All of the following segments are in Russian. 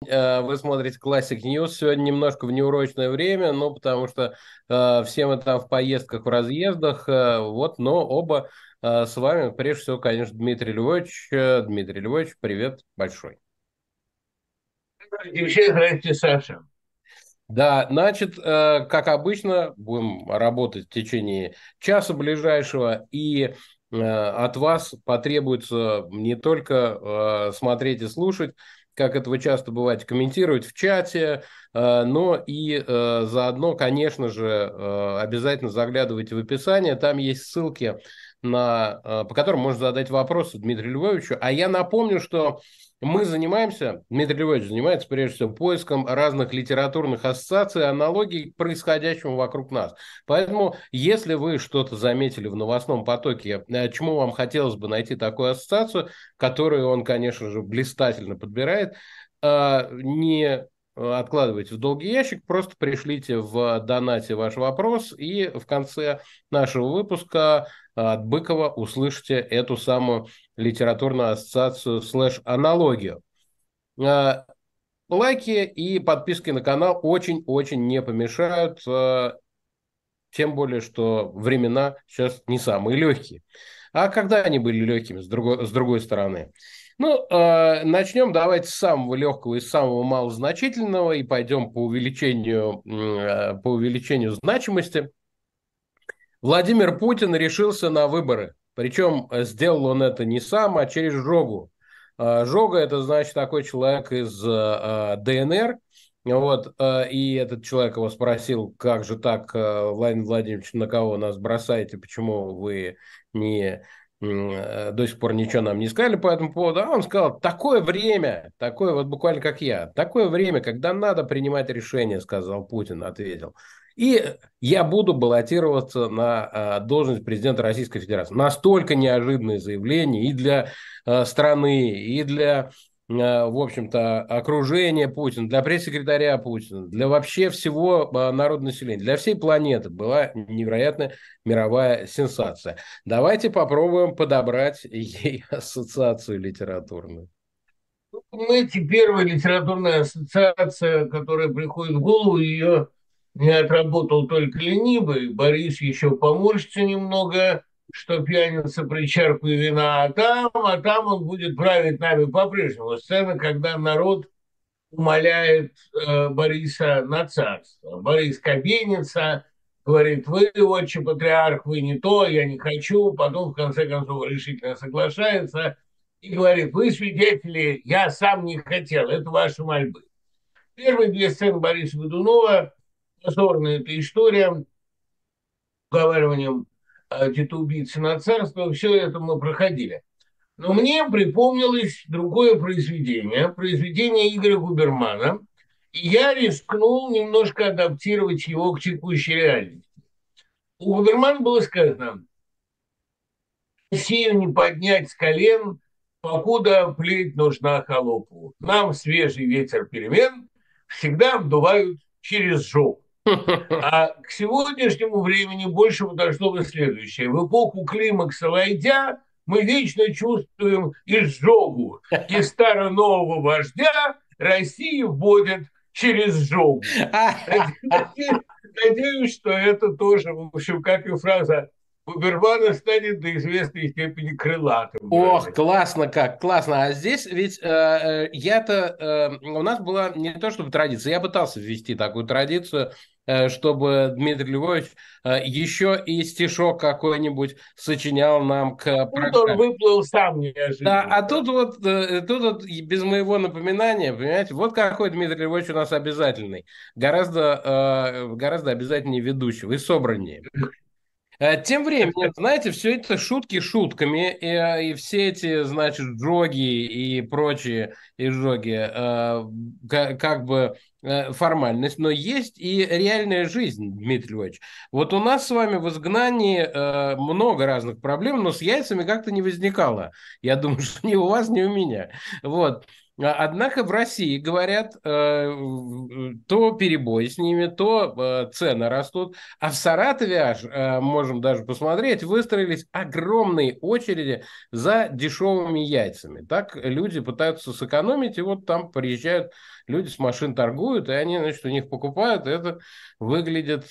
Вы смотрите Classic News. Сегодня немножко в неурочное время, ну, потому что все мы там в поездках, в разъездах. Но оба с вами. Прежде всего, конечно, Дмитрий Львович. Дмитрий Львович, привет большой. Здравствуйте, здравствуйте, Саша. Да, значит, как обычно, будем работать в течение часа ближайшего, и от вас потребуется не только смотреть и слушать, как это вы часто бываете, комментировать в чате, но и заодно, конечно же, обязательно заглядывайте в описание, там есть ссылки, по которым можно задать вопросы Дмитрию Львовичу. А я напомню, что мы занимаемся, Дмитрий Львович занимается прежде всего поиском разных литературных ассоциаций, аналогий к происходящему вокруг нас. Поэтому, если вы что-то заметили в новостном потоке, чему вам хотелось бы найти такую ассоциацию, которую он, конечно же, блистательно подбирает, не откладывайте в долгий ящик, просто пришлите в донате ваш вопрос, и в конце нашего выпуска от Быкова услышите эту самую литературную ассоциацию слэш-аналогию. Э, Лайки и подписки на канал очень-очень не помешают, тем более, что времена сейчас не самые легкие. А когда они были легкими, с другой стороны? Ну, начнем давайте с самого легкого и самого малозначительного и пойдем по увеличению значимости. Владимир Путин решился на выборы. Причем сделал он это не сам, а через Жогу. Жога – это, значит, такой человек из ДНР. Вот, и этот человек его спросил, как же так, Владимир Владимирович, на кого нас бросаете, почему вы до сих пор ничего нам не сказали по этому поводу. А он сказал, такое время, такое вот буквально как я, такое время, когда надо принимать решения, сказал Путин, ответил. И я буду баллотироваться на должность президента Российской Федерации. Настолько неожиданное заявление и для страны, и для, в общем-то, окружения Путина, для пресс-секретаря Путина, для вообще всего народного населения, для всей планеты была невероятная мировая сенсация. Давайте попробуем подобрать ей ассоциацию литературную. Понимаете, первая литературная ассоциация, которая приходит в голову, ее не отработал только ленивый. Борис еще поморщится немного, что пьяница при чарку вина, а там он будет править нами по-прежнему. Сцена, когда народ умоляет Бориса на царство. Борис кабенится, говорит, вы, отче патриарх, вы не то, я не хочу. Потом, в конце концов, решительно соглашается и говорит, вы свидетели, я сам не хотел, это ваши мольбы. Первые две сцены Бориса Годунова, позорная эта история, уговариванием детоубийцы на царство, все это мы проходили. Но мне припомнилось другое произведение, произведение Игоря Губермана, и я рискнул немножко адаптировать его к текущей реальности. У Губермана было сказано, Россию не поднять с колен, покуда плеть нужна холопу. Нам свежий ветер перемен всегда вдувают через жопу. А к сегодняшнему времени больше подошло бы следующее. В эпоху климакса войдя, мы вечно чувствуем изжогу. И старо-нового вождя России вводят через жогу. Надеюсь, что это тоже, в общем, как и фраза Губермана, станет до известной степени крылатым Ох, выражением. классно как, классно. А здесь ведь у нас была не то чтобы традиция, я пытался ввести такую традицию, чтобы Дмитрий Львович еще и стишок какой-нибудь сочинял нам к Тут он программе. выплыл сам Да, а неожиданно. тут вот и без моего напоминания, понимаете, вот какой Дмитрий Львович у нас обязательный, гораздо обязательнее ведущего и собраннее. Тем временем, знаете, все это шутки шутками, и все эти, значит, жоги и прочие изжоги, как бы формальность, но есть и реальная жизнь, Дмитрий Львович. Вот у нас с вами в изгнании много разных проблем, но с яйцами как-то не возникало. Я думаю, что ни у вас, ни у меня. Вот. Однако в России, говорят, то перебои с ними, то цены растут. А в Саратове аж, можем даже посмотреть, выстроились огромные очереди за дешевыми яйцами. Так люди пытаются сэкономить, и вот там приезжают люди с машин торгуют, и они, значит, у них покупают, и это выглядит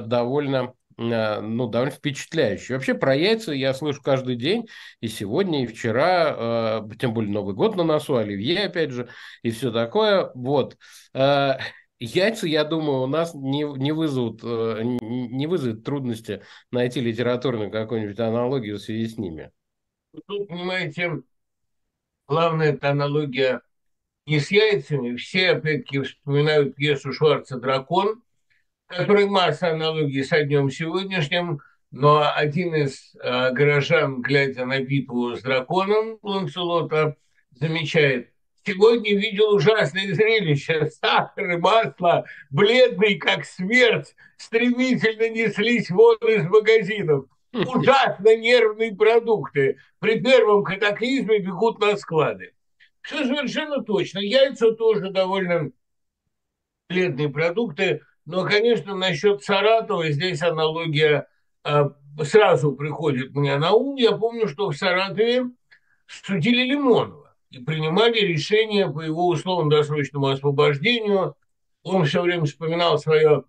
ну, довольно впечатляюще. Вообще про яйца я слышу каждый день, и сегодня, и вчера, тем более Новый год на носу, оливье, опять же, и все такое. Вот. Э, Яйца, я думаю, у нас не вызовут, не вызовет трудности найти литературную какую-нибудь аналогию в связи с ними. Тут, понимаете, главная эта аналогия не с яйцами. Все, опять-таки, вспоминают пьесу Шварца «Дракон», в которой масса аналогий с днем сегодняшним, но один из горожан, глядя на битву с драконом Ланселота, замечает: «Сегодня видел ужасное зрелище. Сахар и масло, бледный как смерть, стремительно неслись вон из магазинов. Ужасно нервные продукты. При первом катаклизме бегут на склады». Все совершенно точно. Яйца тоже довольно бледные продукты. Но, конечно, насчет Саратова здесь аналогия сразу приходит мне на ум. Я помню, что в Саратове судили Лимонова и принимали решение по его условно-досрочному освобождению. Он все время вспоминал свое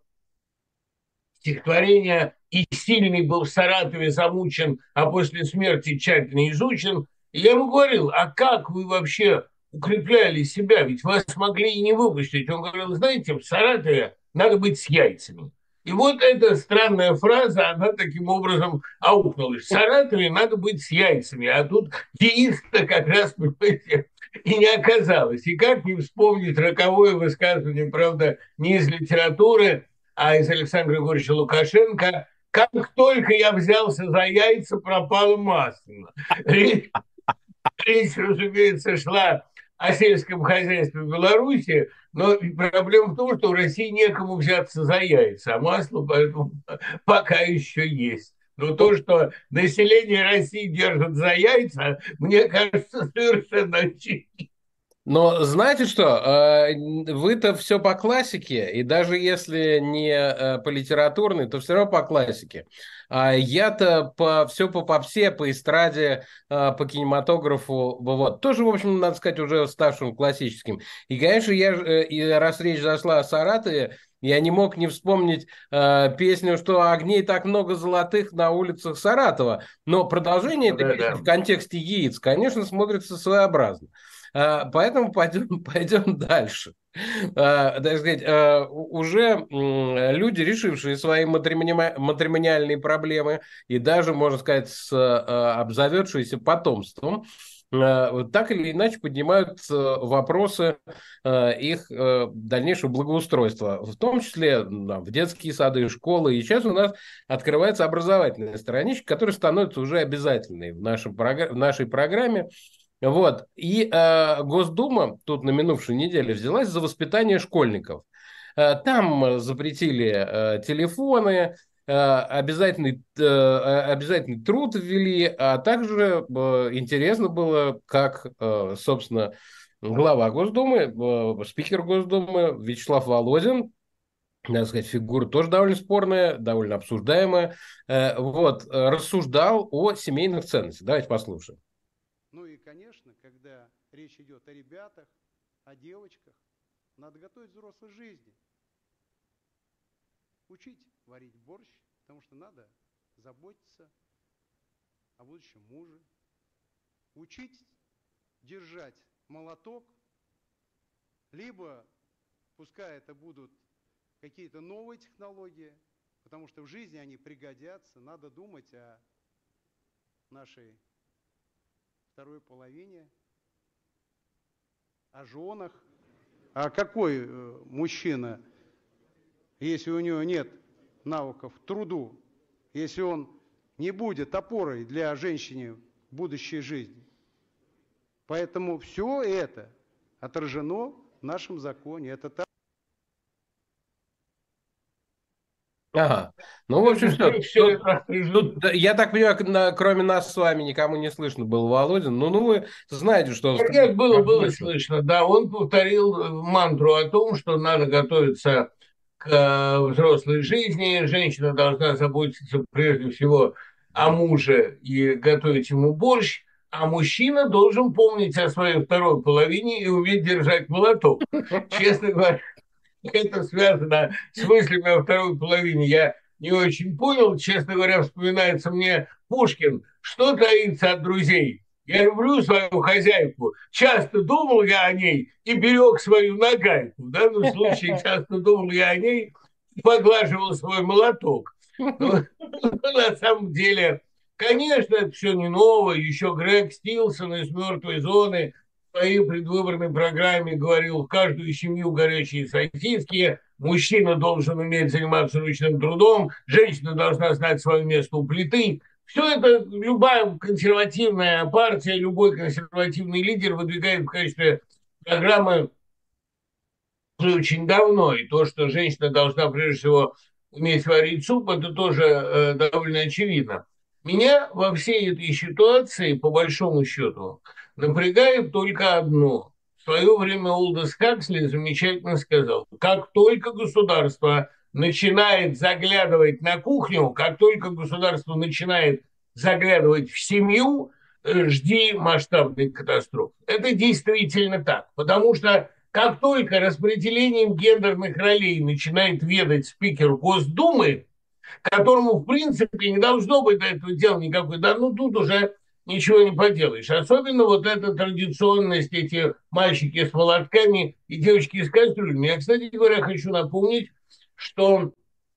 стихотворение «И сильный был в Саратове замучен, а после смерти тщательно изучен». И я ему говорил: а как вы вообще укрепляли себя? Ведь вас могли и не выпустить. Он говорил: знаете, в Саратове надо быть с яйцами. И вот эта странная фраза, она таким образом аукнулась. В Саратове надо быть с яйцами, а тут яиц-то как раз, понимаете, и не оказалось. И как не вспомнить роковое высказывание, правда, не из литературы, а из Александра Григорьевича Лукашенко: как только я взялся за яйца, пропало масло. Речь, разумеется, шла о сельском хозяйстве в Беларуси, но проблема в том, что в России некому взяться за яйца, а масло поэтому пока еще есть. Но то, что население России держит за яйца, мне кажется совершенно очевидно. Но знаете что, вы-то все по классике, и даже если не по литературной, то все равно по классике. А я-то все по попсе, по эстраде, по кинематографу, вот. Тоже, в общем, надо сказать, уже ставшим классическим. И, конечно, и раз речь зашла о Саратове, я не мог не вспомнить песню, что огней так много золотых на улицах Саратова. Но продолжение этой Да, песни да. в контексте яиц, конечно, смотрится своеобразно. Поэтому пойдем дальше. Так сказать, уже люди, решившие свои матримониальные проблемы и даже, можно сказать, обзаведшиеся потомством, так или иначе поднимают вопросы их дальнейшего благоустройства, в том числе в детские сады и школы. И сейчас у нас открывается образовательная страничка, которая становится уже обязательной в нашей программе. Вот. И Госдума тут на минувшей неделе взялась за воспитание школьников. Там запретили телефоны, обязательный труд ввели, а также интересно было, как, собственно, глава Госдумы, спикер Госдумы Вячеслав Володин, надо сказать, фигура тоже довольно спорная, довольно обсуждаемая, рассуждал о семейных ценностях. Давайте послушаем. Ну и, конечно, когда речь идет о ребятах, о девочках, надо готовить взрослой жизни. Учить варить борщ, потому что надо заботиться о будущем муже. Учить держать молоток, либо, пускай это будут какие-то новые технологии, потому что в жизни они пригодятся. Надо думать о нашей второй половине, о женах. А какой мужчина, если у него нет навыков труду, если он не будет опорой для женщины в будущей жизни? Поэтому все это отражено в нашем законе. Это так. Ага. Ну, в общем, все. Все это Тут, я так понимаю, кроме нас с вами никому не слышно был Володин. Ну, вы знаете, что он сказал Нет, было, про было Грачева. слышно, да. Он повторил мантру о том, что надо готовиться к взрослой жизни, женщина должна заботиться прежде всего о муже и готовить ему борщ, а мужчина должен помнить о своей второй половине и уметь держать молоток. Честно говоря, это связано с мыслями о второй половине. Я не очень понял, честно говоря, вспоминается мне Пушкин. Что таится от друзей? Я люблю свою хозяйку. Часто думал я о ней и берег свою нагайку. В данном случае часто думал я о ней и поглаживал свой молоток. Но на самом деле, конечно, это все не новое. Еще Грег Стилсон из «Мертвой зоны» в своей предвыборной программе говорил: в каждую семью горячие сосиски, мужчина должен уметь заниматься ручным трудом, женщина должна знать свое место у плиты. Все это любая консервативная партия, любой консервативный лидер выдвигает в качестве программы уже очень давно. И то, что женщина должна прежде всего уметь варить суп, это тоже довольно очевидно. Меня во всей этой ситуации, по большому счету, напрягает только одно. В свое время Олдос Хаксли замечательно сказал: как только государство начинает заглядывать на кухню, как только государство начинает заглядывать в семью, жди масштабной катастрофы. Это действительно так, потому что как только распределением гендерных ролей начинает ведать спикер Госдумы, которому, в принципе, не должно быть до этого дела никакой, да, ну тут уже ничего не поделаешь. Особенно вот эта традиционность, эти мальчики с молотками и девочки с кастрюлями. Я, кстати говоря, хочу напомнить, что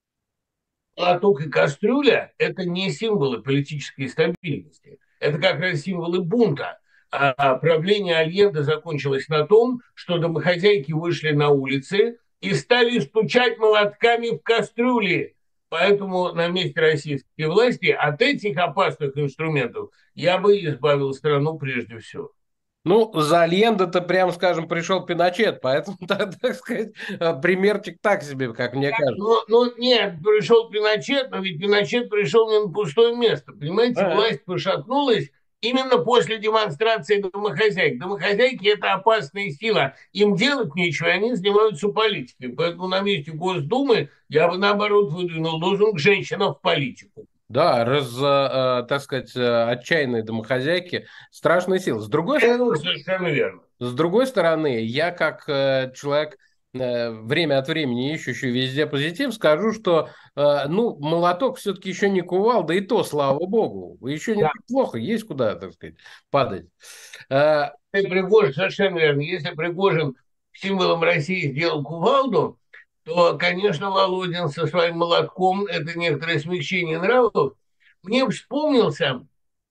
молоток и кастрюля – это не символы политической стабильности. Это как раз символы бунта. А правление Альенде закончилось на том, что домохозяйки вышли на улицы и стали стучать молотками в кастрюли. Поэтому на месте российской власти от этих опасных инструментов я бы избавил страну прежде всего. Ну, за Альенде-то, прям скажем, пришел Пиночет, поэтому, так сказать, примерчик так себе, как мне кажется. Нет, пришел Пиночет, но ведь Пиночет пришел не на пустое место. Понимаете, А, власть пошатнулась именно после демонстрации домохозяйок. Домохозяйки – это опасная сила. Им делать нечего, и они занимаются политикой. Поэтому на месте Госдумы я бы, наоборот, выдвинул лозунг «Женщина в политику». Да, так сказать, отчаянные домохозяйки, страшная сила. Это совершенно верно. С другой стороны, я как человек, время от времени ищущий везде позитив, скажу, что ну, молоток все-таки еще не кувалда, и то, слава богу, еще не Да. так плохо, есть куда, так сказать, падать. Э, Пригожин, совершенно верно. Если Пригожин символом России сделал кувалду, то, конечно, Володин со своим молотком – это некоторое смягчение нравов. Мне вспомнился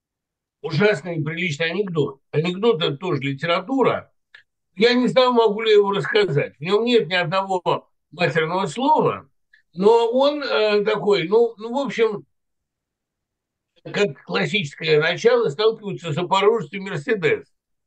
ужасный неприличный анекдот. Анекдот – это тоже литература. Я не знаю, могу ли я его рассказать. В нем нет ни одного матерного слова, но он такой, в общем, как классическое начало сталкиваются запорожцы Мерседес.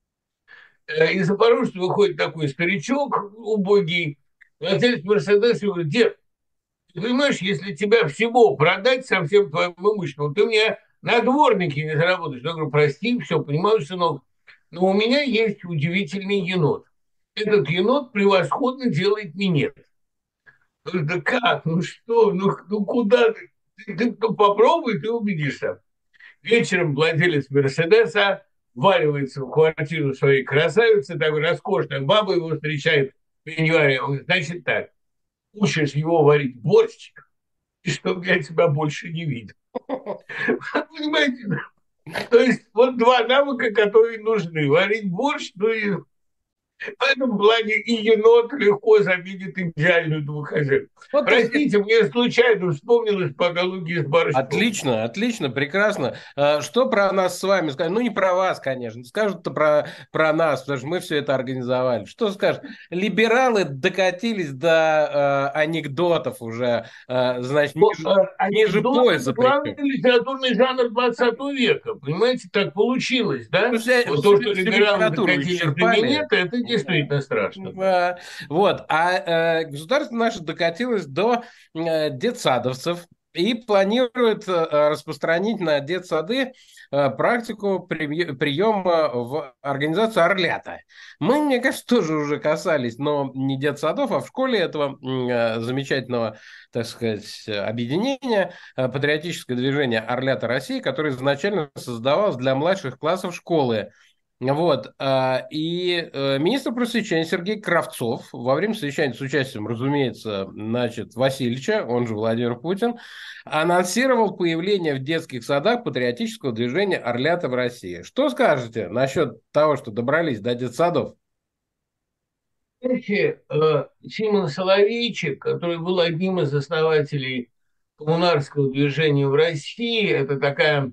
Из Запорожца выходит такой старичок убогий, владелец Мерседеса, и говорит: дед, ты понимаешь, если тебя всего продать со всем твоим имуществом, ты мне на дворнике не заработаешь. Я говорю: прости, все, понимаю, сынок, но у меня есть удивительный енот. Этот енот превосходно делает минет. Я говорю: да как, ну что, ну куда ты? Ты попробуй, ты убедишься. Вечером владелец Мерседеса вваливается в квартиру своей красавицы, такой роскошная баба его встречает в январе. Он говорит: значит так, учишь его варить борщ, и чтобы я тебя больше не видел. Понимаете? То есть вот два навыка, которые нужны. Варить борщ, ну и в этом плане и енот легко заменит идеальную домохозяйку. вот, Простите, мне случайно вспомнилось по аналогии с борщом. Отлично, отлично, прекрасно. Что про нас с вами скажут? Ну, не про вас, конечно. Скажут-то про нас, потому что мы все это организовали. Что скажут? Либералы докатились до анекдотов уже, значит, ниже пояса. Главный Причем. литературный жанр 20 века. Понимаете, так получилось, да? Ну, Вот то, что всю либералы литературу докатились до исчерпали. минета, это действительно страшно. Да. Вот. А государство наше докатилось до детсадовцев и планирует распространить на детсады практику приема в организацию «Орлята». Мы, мне кажется, тоже уже касались, но не детсадов, а в школе этого замечательного, так сказать, объединения, патриотическое движение «Орлята России», которое изначально создавалось для младших классов школы. Вот. И министр просвещения Сергей Кравцов во время совещания с участием, разумеется, значит, Васильевича, он же Владимир Путин, анонсировал появление в детских садах патриотического движения «Орлята в России». Что скажете насчет того, что добрались до детсадов? Знаете, Симон Соловейчик, который был одним из основателей коммунарского движения в России, это такая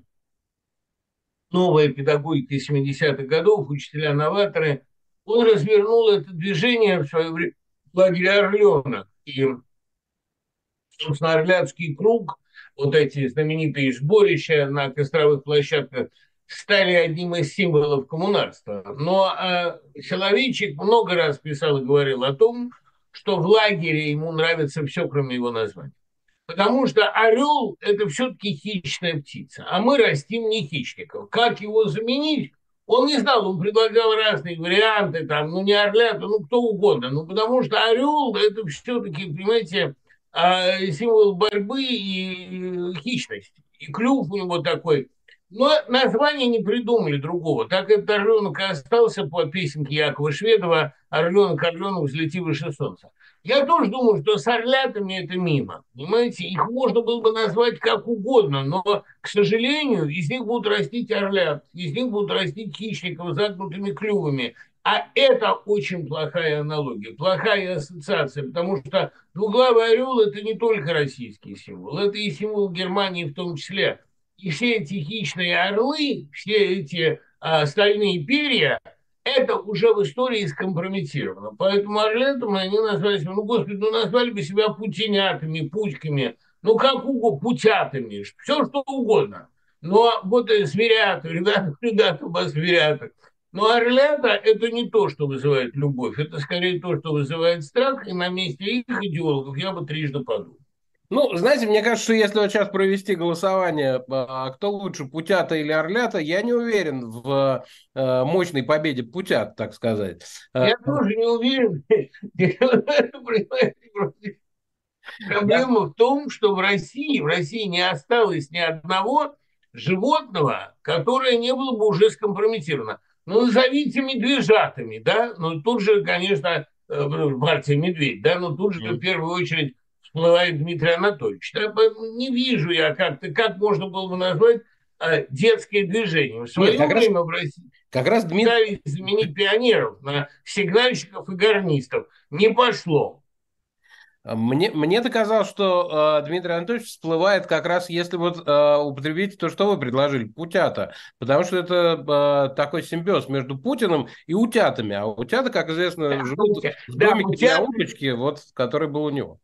новая педагогика 70-х годов, учителя-новаторы, он развернул это движение в свое время в лагере «Орленок». И, собственно, Орляцкий круг, вот эти знаменитые сборища на костровых площадках, стали одним из символов коммунарства. Но Соловейчик много раз писал и говорил о том, что в лагере ему нравится все, кроме его названия. Потому что орел – это все-таки хищная птица, а мы растим не хищников. Как его заменить? Он не знал, он предлагал разные варианты, там, ну не орлята, ну кто угодно. Ну потому что орел – это все-таки, понимаете, символ борьбы и хищности. И клюв у него такой. Но название не придумали другого. Так этот орленок и остался по песенке Якова Шведова «Орленок, орленок, взлети выше солнца». Я тоже думаю, что с орлятами это мимо. Понимаете, их можно было бы назвать как угодно, но, к сожалению, из них будут растить орлят, из них будут растить хищников с загнутыми клювами. А это очень плохая аналогия, плохая ассоциация, потому что двуглавый орел – это не только российский символ, это и символ Германии в том числе. И все эти хищные орлы, все эти стальные перья, это уже в истории скомпрометировано. Поэтому орлетом они назвали себя, ну, господи, ну, назвали бы себя путинятами, путьками, ну, как угодно, путятами, все что угодно. Но вот зверята, ребята, у вас зверята. Но орлята – это не то, что вызывает любовь, это скорее то, что вызывает страх, и на месте их идеологов я бы трижды подумал. Ну, знаете, мне кажется, что если вот сейчас провести голосование, кто лучше, Путята или Орлята, я не уверен в мощной победе Путят, так сказать. Я тоже не уверен. Да. Проблема в том, что в России не осталось ни одного животного, которое не было бы уже скомпрометировано. Ну, назовите медвежатами, да, ну, тут же, конечно, партия «Медведь», да, но тут же в первую очередь всплывает Дмитрий Анатольевич. Да, поэтому не вижу я как можно было бы назвать детское движение. В Нет, свое время в России как раз Дмитрий... пытались заменить пионеров на сигнальщиков и гарнистов. Не пошло. Мне казалось, что Дмитрий Анатольевич всплывает как раз, если вот употребить то, что вы предложили, путята. Потому что это такой симбиоз между Путиным и утятами. А утята, как известно, живут в Да, домике для уточки, вот, который был у него.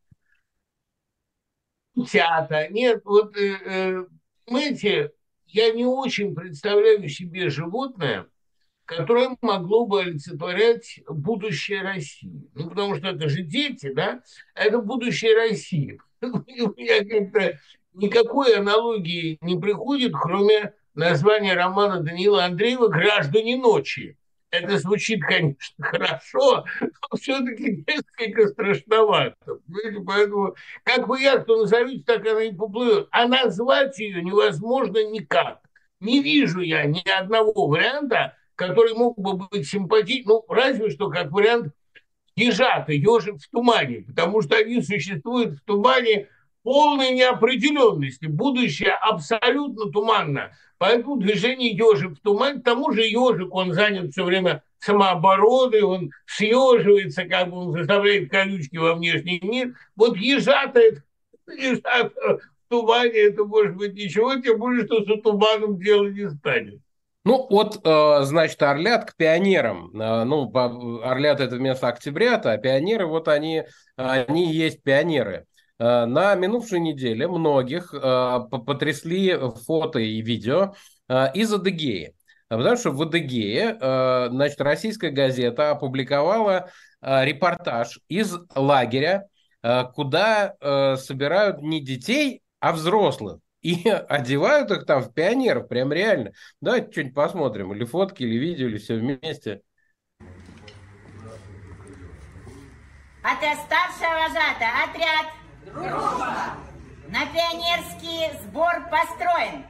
утята. Нет, вот, понимаете, я не очень представляю себе животное, которое могло бы олицетворять будущее России. Ну, потому что это же дети, да? Это будущее России. У меня как-то никакой аналогии не приходит, кроме названия романа Даниила Андреева «Граждане ночи». Это звучит, конечно, хорошо, но все-таки несколько страшновато. Понимаете? Поэтому, как бы я кто назовите, так она и поплывет. А назвать ее невозможно никак. Не вижу я ни одного варианта, который мог бы быть симпатичен, ну, разве что как вариант ежата, ежик в тумане, потому что они существуют в тумане полной неопределенности. Будущее абсолютно туманно. Поэтому движение ежик в тумане, к тому же ежик, он занят все время самообороной, он съеживается, как бы он заставляет колючки во внешний мир. Вот ежата в тумане, это может быть ничего, тем более, что с туманом дело не станет. Ну, вот, значит, Орлят к пионерам. Ну, Орлят – это вместо Октябрята, а пионеры, вот они и есть пионеры. На минувшей неделе многих потрясли фото и видео из Адыгеи. Потому что в Адыгее, значит, российская газета опубликовала репортаж из лагеря, куда собирают не детей, а взрослых. И одевают их там в пионеров, прям реально. Давайте что-нибудь посмотрим. Или фотки, или видео, или все вместе. Отряд старшая вожатая, отряд. Дружно. На пионерский сбор построен.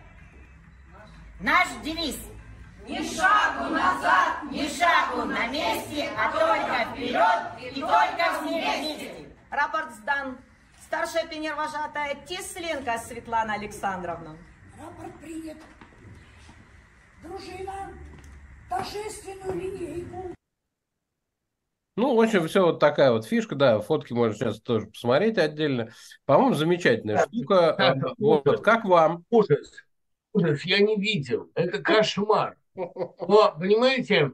Наш девиз. Ни шагу назад, ни шагу на месте, а только вперед и только вместе. Рапорт сдан. Старшая пионер-вожатая Тисленко Светлана Александровна. Рапорт принят. Дружина, торжественную линейку. Ну, в общем, все вот такая вот фишка, да, фотки можно сейчас тоже посмотреть отдельно. По-моему, замечательная штука. Вот, как вам? Ужас, ужас, я не видел. Это кошмар. Но, понимаете,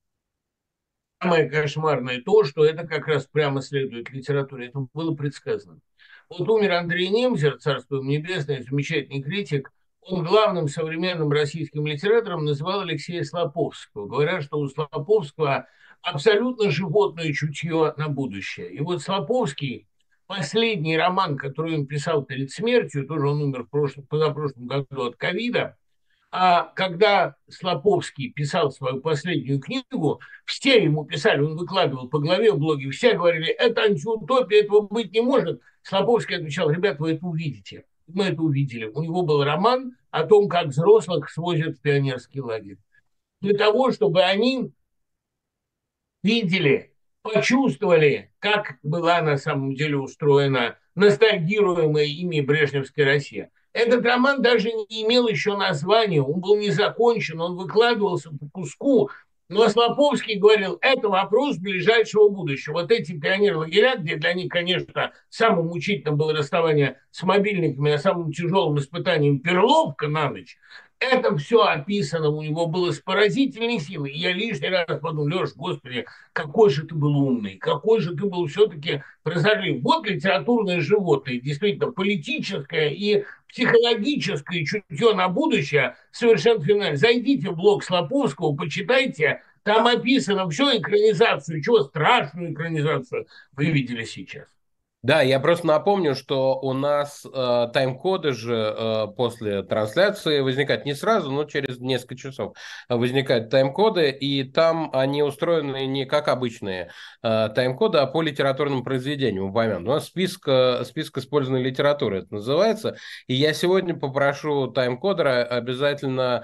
самое кошмарное то, что это как раз прямо следует литературе. Это было предсказано. Вот умер Андрей Немзер, царство ему небесное, замечательный критик. Он главным современным российским литератором называл Алексея Слоповского. Говорят, что у Слоповского абсолютно животное чутье на будущее. И вот Слоповский, последний роман, который он писал перед смертью, тоже он умер позапрошлом году от ковида, а когда Слоповский писал свою последнюю книгу, все ему писали, он выкладывал по главе в блоге, все говорили, это антиутопия, этого быть не может. Слоповский отвечал, ребят, вы это увидите. Мы это увидели. У него был роман о том, как взрослых свозят в пионерский лагерь. Для того, чтобы они видели, почувствовали, как была на самом деле устроена ностальгируемая ими Брежневская Россия. Этот роман даже не имел еще названия, он был не закончен, он выкладывался по куску, но Слоповский говорил, это вопрос ближайшего будущего. Вот эти пионер-лагеря, где для них, конечно, самым мучительным было расставание с мобильниками, а самым тяжелым испытанием перловка на ночь, это все описано у него было с поразительной силой. И я лишний раз подумал, Леш, господи, какой же ты был умный, какой же ты был все-таки прозорлив. Вот литературное животное, действительно, политическое и психологическое чутье на будущее совершенно феноменально. Зайдите в блог Слоповского, почитайте, там описано все, экранизацию, чего страшную экранизацию вы видели сейчас. Да, я просто напомню, что у нас тайм-коды же после трансляции возникают не сразу, но через несколько часов возникают тайм-коды, и там они устроены не как обычные тайм-коды, а по литературным произведениям упомянут. У нас список использованной литературы это называется, и я сегодня попрошу тайм-кодера обязательно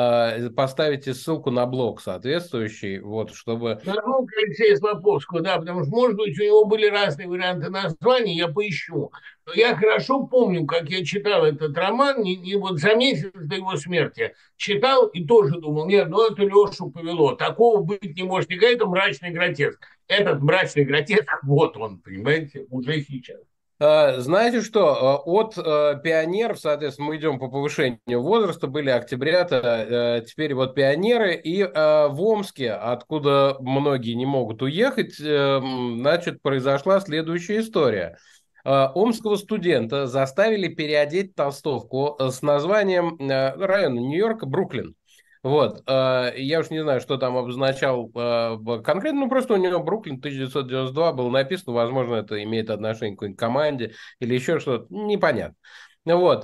поставите ссылку на блог соответствующий, вот, чтобы... На блог Алексея Слоповского, да, потому что, может быть, у него были разные варианты названий, я поищу. Но я хорошо помню, как я читал этот роман, и вот за месяц до его смерти читал и тоже думал, нет, ну это Лешу повело, такого быть не может никогда, это мрачный гротеск. Этот мрачный гротеск, вот он, понимаете, уже сейчас. Знаете что, от пионеров, соответственно, мы идем по повышению возраста, были октябрята, теперь вот пионеры, и в Омске, откуда многие не могут уехать, значит, произошла следующая история. Омского студента заставили переодеть толстовку с названием района Нью-Йорка Бруклин. Вот, я уж не знаю, что там обозначал конкретно, ну просто у него Бруклин 1992 был написано, возможно, это имеет отношение к какой-нибудь команде или еще что-то, непонятно. Вот,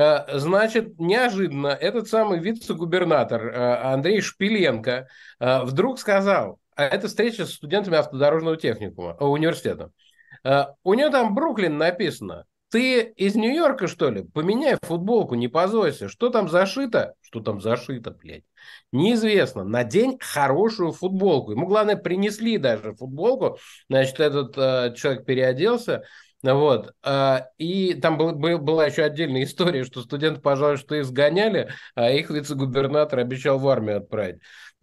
значит, неожиданно этот самый вице-губернатор Андрей Шпиленко вдруг сказал, а это встреча с студентами автодорожного техникума, университета, у него там Бруклин написано. Ты из Нью-Йорка, что ли? Поменяй футболку, не позорься. Что там зашито? Что там зашито, блядь? Неизвестно. Надень хорошую футболку. Ему, главное, принесли даже футболку. Значит, этот человек переоделся. Вот. И там была еще отдельная история, что студенты, пожалуй, что изгоняли, а их вице-губернатор обещал в армию отправить.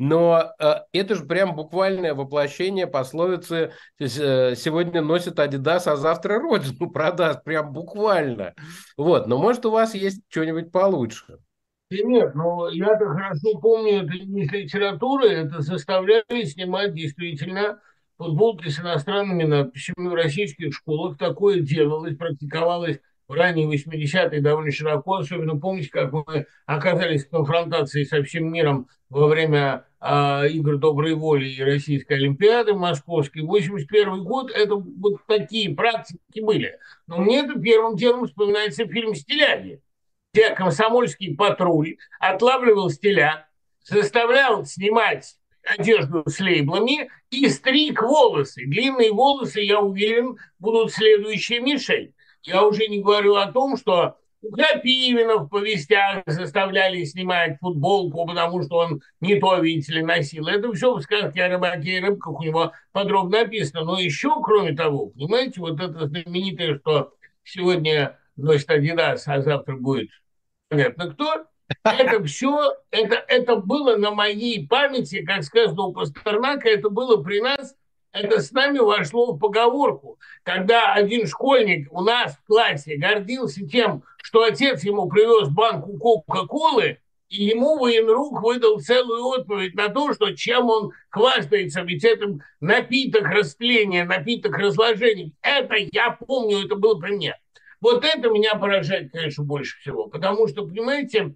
Но это же прям буквальное воплощение пословицы «сегодня носит Адидас, а завтра Родину продаст». Прям буквально. Вот. Но может у вас есть что-нибудь получше? Нет, ну я-то хорошо помню, это не из литературы, это заставляли снимать действительно футболки с иностранными надписями в российских школах. Такое делалось, практиковалось в ранние 80-е довольно широко, особенно помните, как мы оказались в конфронтации со всем миром во время игр доброй воли и Российской Олимпиады московской. 81 год, это вот такие практики были. Но мне это первым делом вспоминается фильм «Стиляги», где комсомольский патруль отлавливал стиля, заставлял снимать одежду с лейблами и стриг волосы. Длинные волосы, я уверен, будут следующей мишень. Я уже не говорю о том, что Крапивина в повестях заставляли снимать футболку, потому что он не то, видите ли, носил. Это все в сказке о рыбаке и рыбках у него подробно описано. Но еще, кроме того, понимаете, вот это знаменитое, что сегодня носит Adidas, а завтра будет понятно кто, это все, это было на моей памяти, как сказано у Пастернака, это было при нас, это с нами вошло в поговорку, когда один школьник у нас в классе гордился тем, что отец ему привез банку Кока-Колы, и ему военрук выдал целую отповедь на то, что чем он хвастается, ведь это напиток растления, напиток разложения. Это я помню, это было при мне. Вот это меня поражает, конечно, больше всего, потому что, понимаете,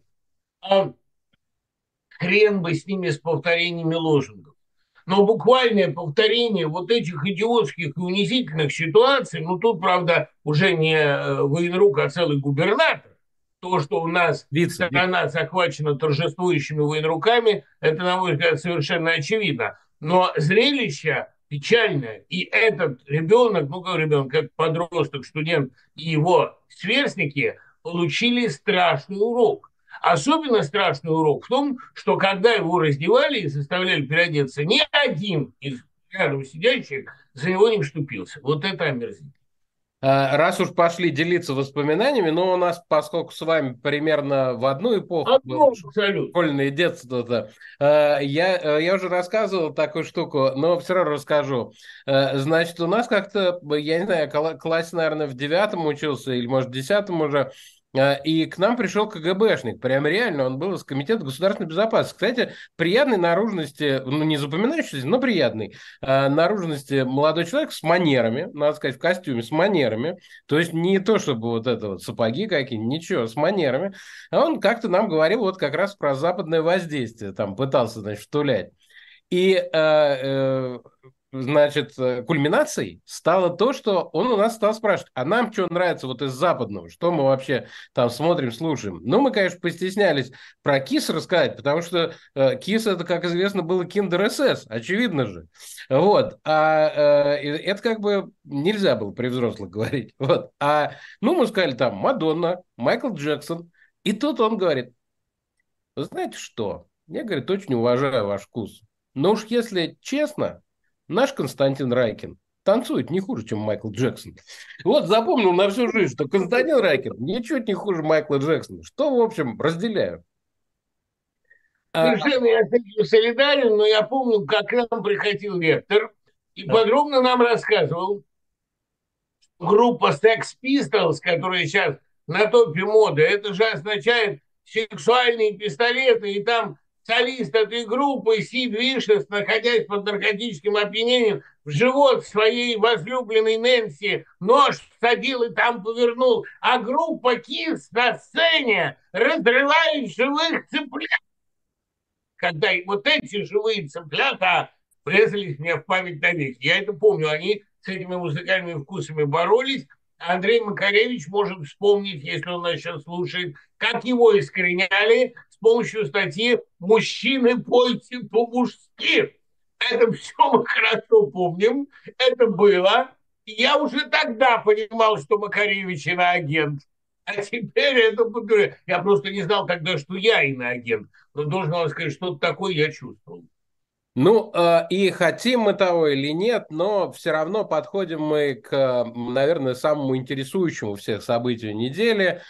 хрен бы с ними, с повторениями лозунгов. Но буквальное повторение вот этих идиотских и унизительных ситуаций, ну тут, правда, уже не военрук, а целый губернатор. То, что у нас страна захвачена торжествующими военруками, это, на мой взгляд, совершенно очевидно. Но зрелище печальное. И этот ребенок, ну как ребенок, как подросток, студент и его сверстники получили страшный урок. Особенно страшный урок в том, что когда его раздевали и заставляли переодеться, ни один из рядом сидящих за него не вступился. Вот это омерзительно. Раз уж пошли делиться воспоминаниями, но у нас, поскольку с вами примерно в одну эпоху было школьное детство-то, я уже рассказывал такую штуку, но все равно расскажу. Значит, у нас как-то, я не знаю, классе, наверное, в 9-м учился, или, может, в 10-м уже, и к нам пришел КГБшник, прям реально, он был из Комитета государственной безопасности. Кстати, приятной наружности, ну не запоминающийся, но приятной наружности молодой человек с манерами, надо сказать, в костюме с манерами, то есть не то, чтобы вот это вот сапоги какие-нибудь, ничего, с манерами. А он как-то нам говорил вот как раз про западное воздействие, там пытался, значит, втулять. И значит, кульминацией стало то, что он у нас стал спрашивать, а нам что нравится вот из западного, что мы вообще там смотрим, слушаем. Ну, мы, конечно, постеснялись про КИС рассказать, потому что КИС это, как известно, было Киндер СС, очевидно же. Вот. Это как бы нельзя было при взрослых говорить. Вот. Ну, мы сказали там Мадонна, Майкл Джексон. И тут он говорит, вы знаете что, я, говорит, очень уважаю ваш вкус. Но уж если честно, наш Константин Райкин танцует не хуже, чем Майкл Джексон. Вот запомнил на всю жизнь, что Константин Райкин ничуть не хуже Майкла Джексона. Что, в общем, разделяю. Совершенно я с этим солидарен, но я помню, как к нам приходил ректор и подробно нам рассказывал, группа Sex Pistols, которая сейчас на топе моды, это же означает сексуальные пистолеты, и там солист этой группы Сид Вишес, находясь под наркотическим опьянением, в живот своей возлюбленной Нэнси нож всадил и там повернул, а группа Кис на сцене разрывает живых цыплят. Когда вот эти живые цыплята врезались мне в память навеки. Я это помню, они с этими музыкальными вкусами боролись. Андрей Макаревич может вспомнить, если он нас сейчас слушает, как его искореняли с помощью статьи «Мужчины, пойте по-мужски». Это все мы хорошо помним. Это было. И я уже тогда понимал, что Макаревич иноагент. А теперь это... Я просто не знал тогда, что я иноагент. Но должен вам сказать, что-то такое я чувствовал. Ну, и хотим мы того или нет, но все равно подходим мы к, наверное, самому интересующему всех событию недели,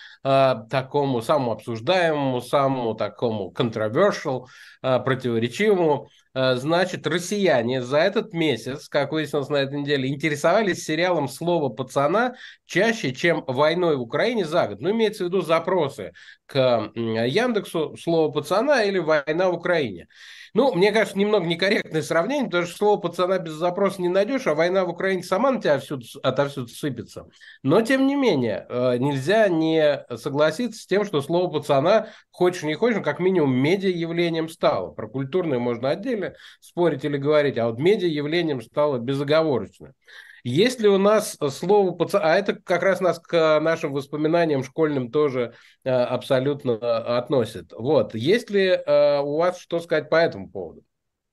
такому самому обсуждаемому, самому такому controversial, противоречивому. значит, россияне за этот месяц, как выяснилось на этой неделе, интересовались сериалом «Слово пацана» чаще, чем войной в Украине за год. Ну, имеется в виду запросы к Яндексу «Слово пацана» или «Война в Украине». Ну, мне кажется, немного некорректное сравнение, потому что «Слово пацана» без запроса не найдешь, а «Война в Украине» сама на тебя отовсюду сыпется. Но, тем не менее, нельзя не согласиться с тем, что «Слово пацана», хочешь не хочешь, но как минимум медиа-явлением стало. Про культурное можно отдельно спорить или говорить, а вот медиа-явлением стало безоговорочно. Есть ли у нас слово пацан, а это как раз нас к нашим воспоминаниям школьным тоже абсолютно относит. Вот. Есть ли у вас что сказать по этому поводу?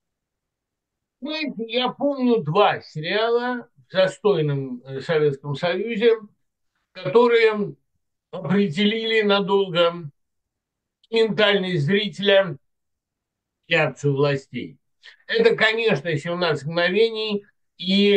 Знаете, я помню два сериала в застойном Советском Союзе, которые определили надолго ментальность зрителя, реакцию властей. Это, конечно, «17 мгновений» и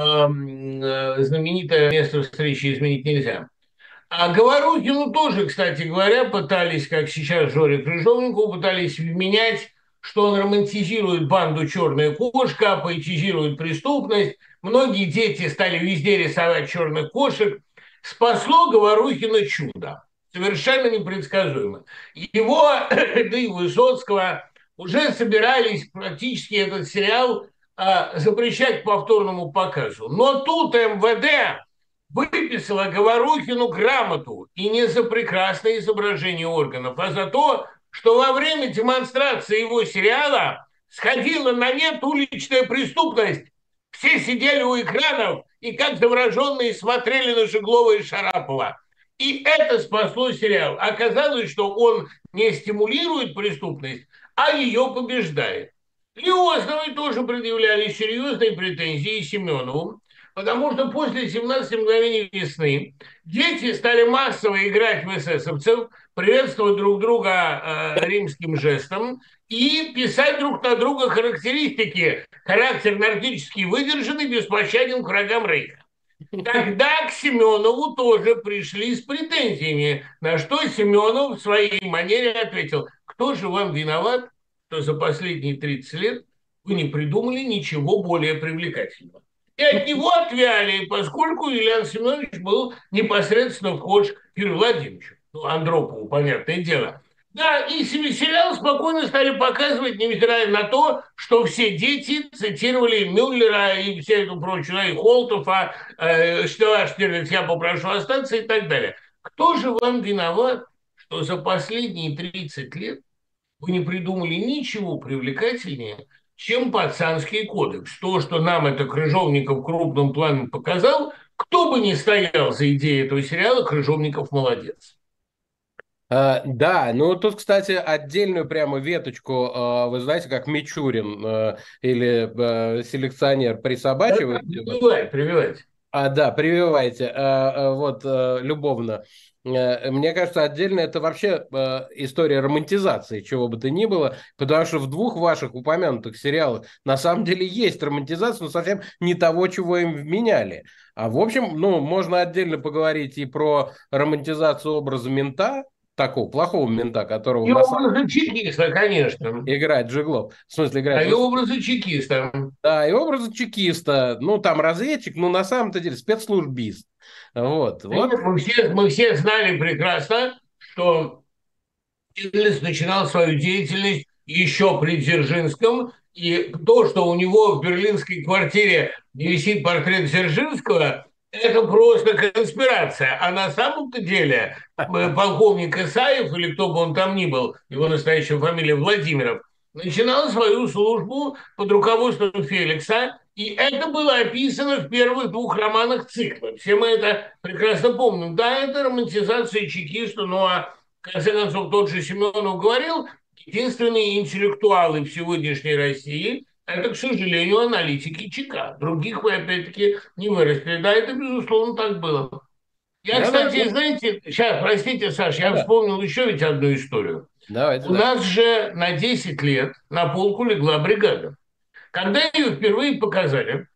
знаменитое «Место встречи изменить нельзя». А Говорухину тоже, кстати говоря, пытались, как сейчас Жоре Крыжовникову, пытались вменять, что он романтизирует банду «Черная кошка», поэтизирует преступность. Многие дети стали везде рисовать черных кошек. Спасло Говорухина чудо. Совершенно непредсказуемо. Его, да и Высоцкого, уже собирались практически этот сериал запрещать к повторному показу. Но тут МВД выписала Говорухину грамоту, и не за прекрасное изображение органов, а за то, что во время демонстрации его сериала сходила на нет уличная преступность. Все сидели у экранов и как завороженные смотрели на Жеглова и Шарапова. И это спасло сериал. Оказалось, что он не стимулирует преступность, а ее побеждает. Лиозновой тоже предъявляли серьезные претензии Семенову, потому что после «17 мгновений весны» дети стали массово играть в эсэсовцев, приветствовать друг друга римским жестом и писать друг на друга характеристики. Характер нордический выдержанный, беспощаден к врагам Рейха. Тогда к Семенову тоже пришли с претензиями, на что Семенов в своей манере ответил: кто же вам виноват, что за последние 30 лет вы не придумали ничего более привлекательного? И от него отвяли, поскольку Илья Семенович был непосредственно вхож к Юрию Владимировичу, ну, Андропову, понятное дело. Да, и сериал спокойно стали показывать, невзирая на то, что все дети цитировали Мюллера и всю эту прочую, и Холтова, что Штирлиц, я попрошу остаться и так далее. Кто же вам виноват, что за последние 30 лет вы не придумали ничего привлекательнее, чем пацанский кодекс? То, что нам это Крыжовников крупным планом показал, кто бы ни стоял за идеей этого сериала, Крыжовников молодец. Да, ну тут, кстати, отдельную прямо веточку, вы знаете, как Мичурин или селекционер присобачивает. Прививайте. Да, прививайте, вот, любовно. Мне кажется, отдельно это вообще история романтизации, чего бы то ни было, потому что в двух ваших упомянутых сериалах на самом деле есть романтизация, но совсем не того, чего им вменяли. А в общем, ну, можно отдельно поговорить и про романтизацию образа мента, такого плохого мента, которого... И образа чекиста, конечно. Играет Жиглов. В смысле, играет... А и образа чекиста. Да, и образа чекиста. Ну, там разведчик, но на самом-то деле спецслужбист. Вот. Нет, мы все знали прекрасно, что Штирлиц начинал свою деятельность еще при Дзержинском, и то, что у него в берлинской квартире не висит портрет Дзержинского, это просто конспирация. А на самом-то деле полковник Исаев, или кто бы он там ни был, его настоящая фамилия Владимиров, начинал свою службу под руководством Феликса, и это было описано в первых двух романах цикла. Все мы это прекрасно помним. Да, это романтизация чекиста, ну а в конце концов тот же Семенов говорил, единственные интеллектуалы в сегодняшней России – это, к сожалению, аналитики ЧК. Других вы, опять-таки, не вырастили. Да, это, безусловно, так было. Я, кстати, знаете, сейчас, простите, Саш, я вспомнил еще ведь одну историю. У нас же на 10 лет на полку легла бригада. Когда ее впервые показали,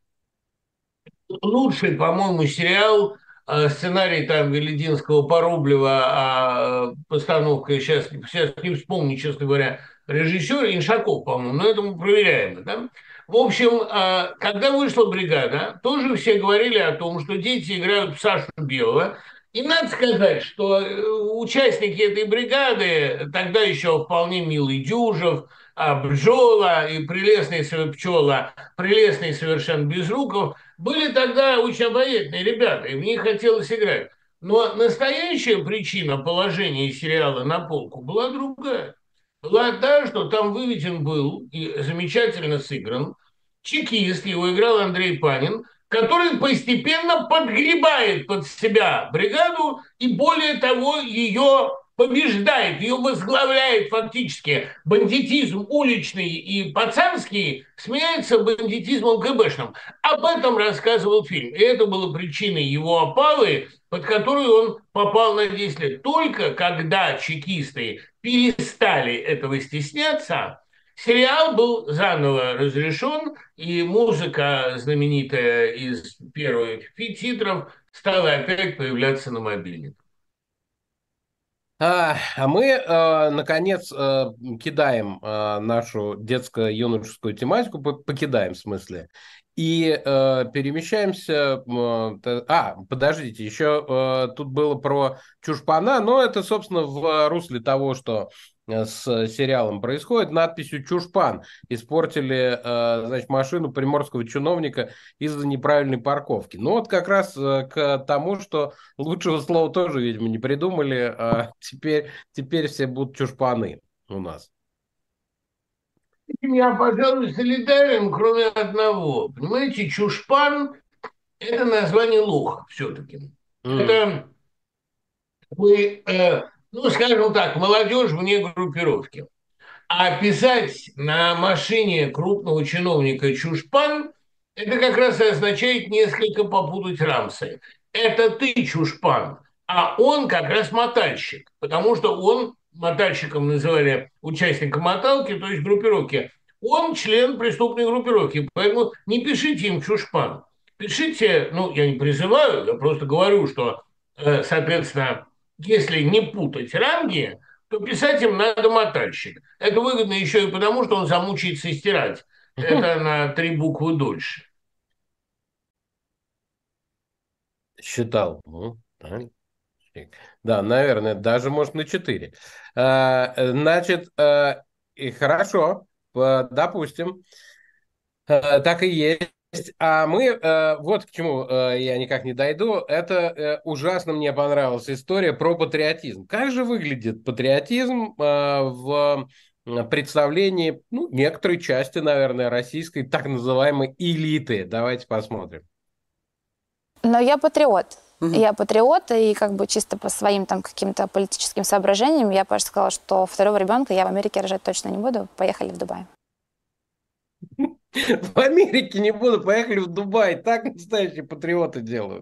лучший, по-моему, сериал, сценарий там Велединского, Порублева, а постановка, сейчас не вспомню, честно говоря, режиссер Иншаков, по-моему, но это мы проверяем, да? В общем, когда вышла «Бригада», тоже все говорили о том, что дети играют в Сашу Белого. И надо сказать, что участники этой бригады, тогда еще вполне милый Дюжев, Бджола и Пчела, прелестный совершенно Безруков, были тогда очень обаятельные ребята, и в них хотелось играть. Но настоящая причина положения сериала на полку была другая. Была та, что там выведен был и замечательно сыгран чекист, его играл Андрей Панин, который постепенно подгребает под себя бригаду и, более того, ее побеждает, ее возглавляет фактически. Бандитизм уличный и пацанский сменяется бандитизмом ГБшным. Об этом рассказывал фильм. И это было причиной его опалы, под которую он попал на 10 лет. Только когда чекисты перестали этого стесняться, сериал был заново разрешен, и музыка, знаменитая из первых титров, стала опять появляться на мобильниках. А мы, наконец, кидаем нашу детско-юношескую тематику, покидаем в смысле, и перемещаемся... Подождите, еще тут было про Чушпана, но это, собственно, в русле того, что с сериалом происходит. Надписью «Чушпан» испортили, значит, машину приморского чиновника из-за неправильной парковки. Ну вот как раз к тому, что лучшего слова тоже, видимо, не придумали. Теперь все будут чушпаны у нас. Я, пожалуй, солидарен, кроме одного. Понимаете, чушпан – это название лоха все-таки. Это вы, ну, скажем так, молодежь вне группировки. А писать на машине крупного чиновника чушпан – это как раз и означает несколько попутать рамсы. Это ты чушпан, а он как раз мотальщик, потому что он, мотальщиком называли участника моталки, то есть группировки, он член преступной группировки, поэтому не пишите им чушпан. Пишите, ну, я не призываю, я просто говорю, что, соответственно, если не путать ранги, то писать им надо мотальщик. Это выгодно еще и потому, что он замучается стирать. Это на 3 буквы дольше. Считал. Да, наверное, даже может на 4. Значит, и хорошо, допустим, так и есть. А мы, вот к чему я никак не дойду, это ужасно мне понравилась история про патриотизм. Как же выглядит патриотизм в представлении, ну, некоторой части, наверное, российской так называемой элиты? Давайте посмотрим. Но я патриот. Я патриот, и как бы чисто по своим там каким-то политическим соображениям я просто сказала, что второго ребенка я в Америке рожать точно не буду. Поехали в Дубай. В Америке не буду, поехали в Дубай. Так настоящие патриоты делают.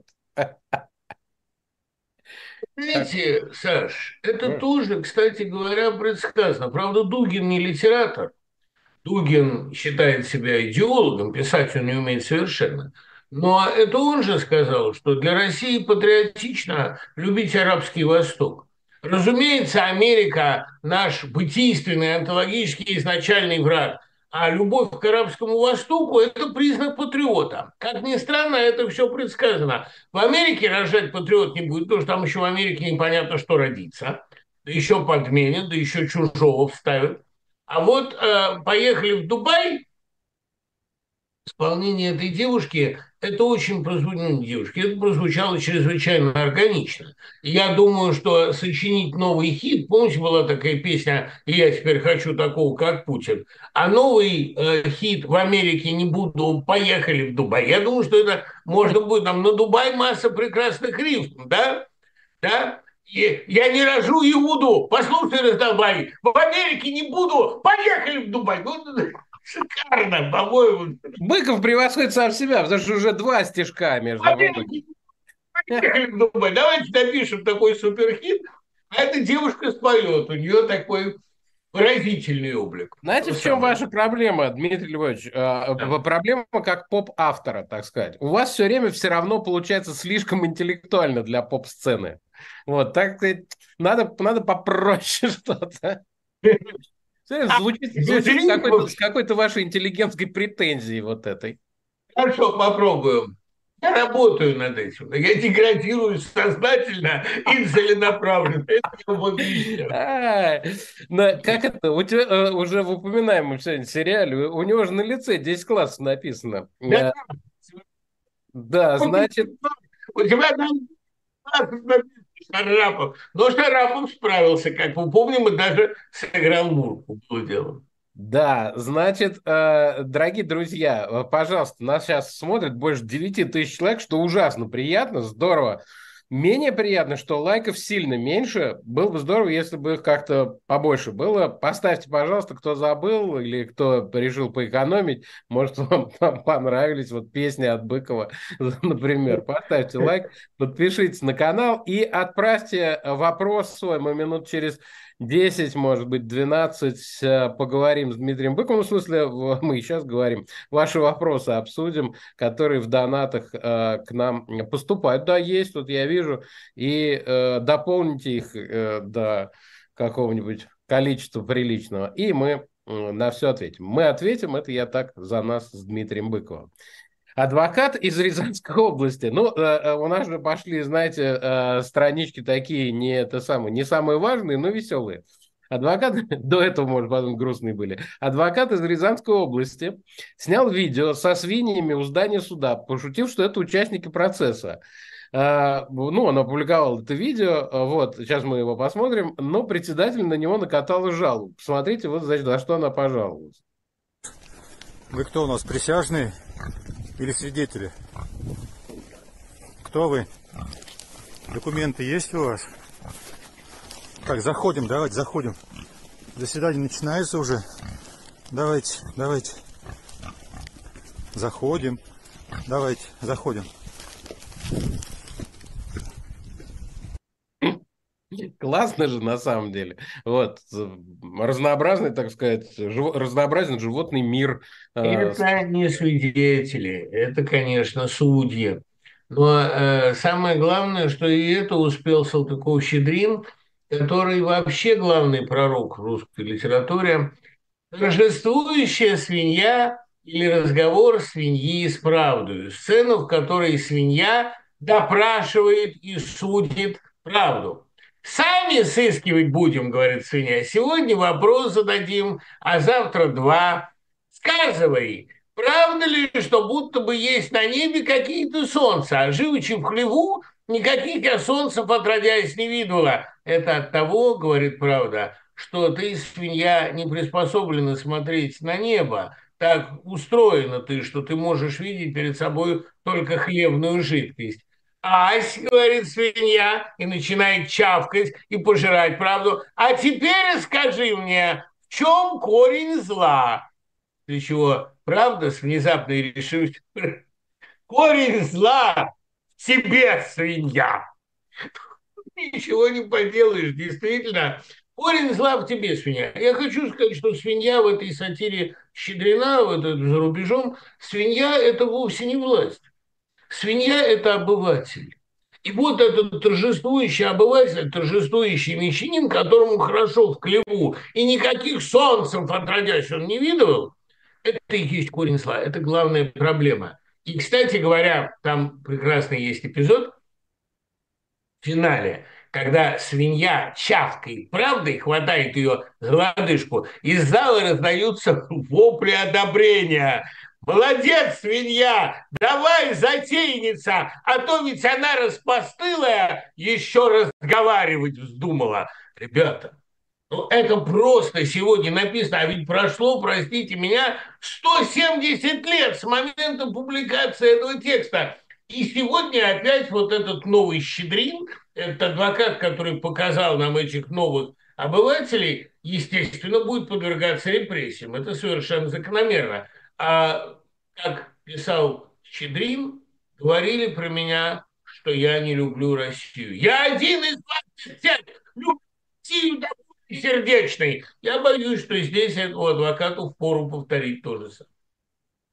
Знаете, Саш, это тоже, кстати говоря, предсказано. Правда, Дугин не литератор. Дугин считает себя идеологом, писать он не умеет совершенно. Но это он же сказал, что для России патриотично любить Арабский Восток. Разумеется, Америка – наш бытийственный, онтологический изначальный враг, а любовь к Арабскому Востоку – это признак патриота. Как ни странно, это все предсказано. В Америке рожать патриот не будет, потому что там еще в Америке непонятно, что родится. Да еще подменят, да еще чужого вставят. А вот поехали в Дубай, исполнение этой девушки, это очень прозвучало, ну, девушки, это прозвучало чрезвычайно органично. И я думаю, что сочинить новый хит, помните, была такая песня «Я теперь хочу такого, как Путин», а новый хит «В Америке не буду, поехали в Дубай». Я думаю, что это можно будет, там на Дубай масса прекрасных рифм, да? Да? Я не рожу Иуду, послушай, раздолбай, в Америке не буду, поехали в Дубай. Ну, шикарно, по-моему. Быков превосходит сам себя, потому что уже 2 стишка между собой. Поехали в Дубай, давайте напишем такой суперхит, а эта девушка споет, у нее такой выразительный облик. Знаете, в чем ваша проблема, Дмитрий Львович? Проблема как поп-автора, так сказать. У вас все время все равно получается слишком интеллектуально для поп-сцены. Вот, так сказать, надо попроще что-то. Звучит с какой-то вашей интеллигентской претензией вот этой. Хорошо, попробуем. Я работаю над этим. Я деградирую сознательно и целенаправленно. Это я вам объясню. Как это? У тебя уже в упоминаемом сегодня сериале, у него же на лице 10 классов написано. Да, значит... У тебя там написано Шарапов. Но Шарапов справился, как мы помним, и даже сыграл Мурку. Было дело. Да, значит, дорогие друзья, пожалуйста, нас сейчас смотрит больше 9 тысяч человек, что ужасно приятно, здорово. Менее приятно, что лайков сильно меньше. Было бы здорово, если бы их как-то побольше было. Поставьте, пожалуйста, кто забыл или кто решил поэкономить. Может, вам понравились вот песни от Быкова, например. Поставьте лайк, подпишитесь на канал и отправьте вопрос свой. Мы минут через 10, может быть, 12 поговорим с Дмитрием Быковым. В смысле, мы сейчас говорим. Ваши вопросы обсудим, которые в донатах к нам поступают. Да, есть, тут я вижу. И дополните их до какого-нибудь количества приличного. И мы на все ответим. Мы ответим, это я так за нас с Дмитрием Быковым. Адвокат из Рязанской области. Ну, у нас же пошли, знаете, странички такие не самые важные, но веселые. Адвокат, до этого, может, потом грустные были. Адвокат из Рязанской области снял видео со свиньями у здания суда, пошутив, что это участники процесса. Ну, он опубликовал это видео, вот, сейчас мы его посмотрим, но председатель на него накатал жалобу. Посмотрите, вот, значит, за что она пожаловалась. Вы кто у нас, присяжные или свидетели? Кто вы? Документы есть у вас? Так, заходим, давайте, заходим. Заседание начинается уже. Давайте. Заходим. Давайте, заходим. Классно же, на самом деле. Вот. Разнообразный, так сказать, разнообразный животный мир. Это не свидетели, это, конечно, судьи. Но самое главное, что и это успел Салтыков-Щедрин, который вообще главный пророк в русской литературе. Торжествующая свинья или разговор свиньи с правдой. Сцену, в которой свинья допрашивает и судит правду. «Сами сыскивать будем, — говорит свинья, — сегодня вопрос зададим, а завтра два. Сказывай, правда ли, что будто бы есть на небе какие-то солнца, а живучи в хлеву, никаких я солнцев отродясь не видела? Это от того, — говорит правда, — что ты, свинья, не приспособлена смотреть на небо. Так устроена ты, что ты можешь видеть перед собой только хлебную жидкость. Ась, — говорит свинья, и начинает чавкать и пожирать правду. А теперь скажи мне, в чем корень зла? Для чего правда с внезапной решимостью? Корень зла в тебе, свинья. Ничего не поделаешь, действительно. Корень зла в тебе, свинья. Я хочу сказать, что свинья в этой сатире Щедрина, за рубежом, свинья – это вовсе не власть. Свинья – это обыватель. И вот этот торжествующий обыватель, торжествующий мещанин, которому хорошо в хлеву, и никаких солнцев отродясь он не видывал, это и есть корень зла, это главная проблема. И, кстати говоря, там прекрасный есть эпизод в финале, когда свинья чавкой правдой хватает ее за лодыжку, из зала раздаются вопли одобрения. «Молодец, свинья! Давай, затейница! А то ведь она распостылая, еще разговаривать вздумала!» Ребята, ну, это просто сегодня написано, а ведь прошло, простите меня, 170 лет с момента публикации этого текста. И сегодня опять вот этот новый Щедрин, этот адвокат, который показал нам этих новых обывателей, естественно, будет подвергаться репрессиям. Это совершенно закономерно. А как писал Щедрин, говорили про меня, что я не люблю Россию. Я один из 27 люблю Россию до сердечной. Я боюсь, что здесь этому адвокату впору повторить то же самое.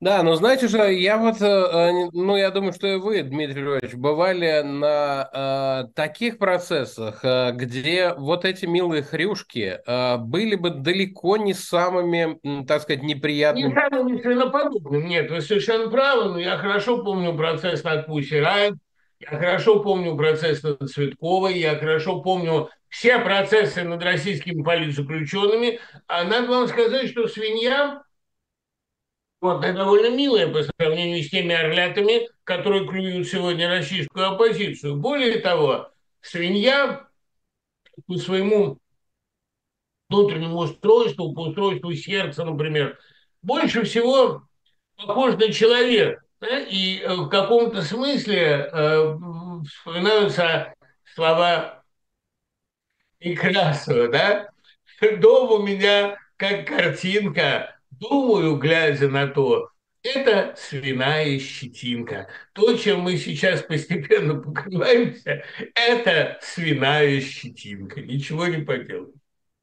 Да, но знаете же, я вот, ну, я думаю, что и вы, Дмитрий Львович, бывали на таких процессах, где вот эти милые хрюшки были бы далеко не самыми, так сказать, Не неприятными. самым свиноподобным, нет, вы совершенно правы, но я хорошо помню процесс над Пусси Райт, я хорошо помню процесс над Цветковой, я хорошо помню все процессы над российскими политзаключенными, а надо вам сказать, что свинья, вот, это довольно милая по сравнению с теми орлятами, которые клюют сегодня российскую оппозицию. Более того, свинья по своему внутреннему устройству, по устройству сердца, например, больше всего похож на человека. Да? И в каком-то смысле вспоминаются слова Некрасова, да? Дом у меня как картинка, думаю, глядя на то, это свиная щетинка. То, чем мы сейчас постепенно покрываемся, это свиная щетинка. Ничего не поделать.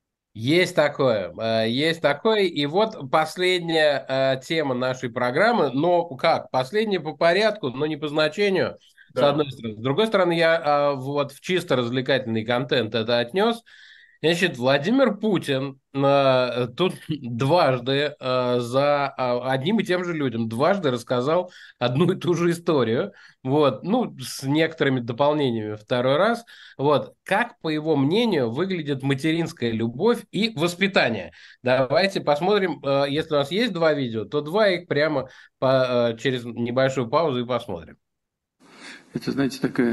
Есть такое. И вот последняя тема нашей программы, но как, последняя по порядку, но не по значению, с Да. одной стороны. С другой стороны, я вот в чисто развлекательный контент это отнес. Значит, Владимир Путин тут дважды одним и тем же людям дважды рассказал одну и ту же историю, вот, ну, с некоторыми дополнениями второй раз, вот, как, по его мнению, выглядит материнская любовь и воспитание. Давайте посмотрим, если у нас есть два видео, то два их прямо через небольшую паузу и посмотрим. Это, знаете, такая,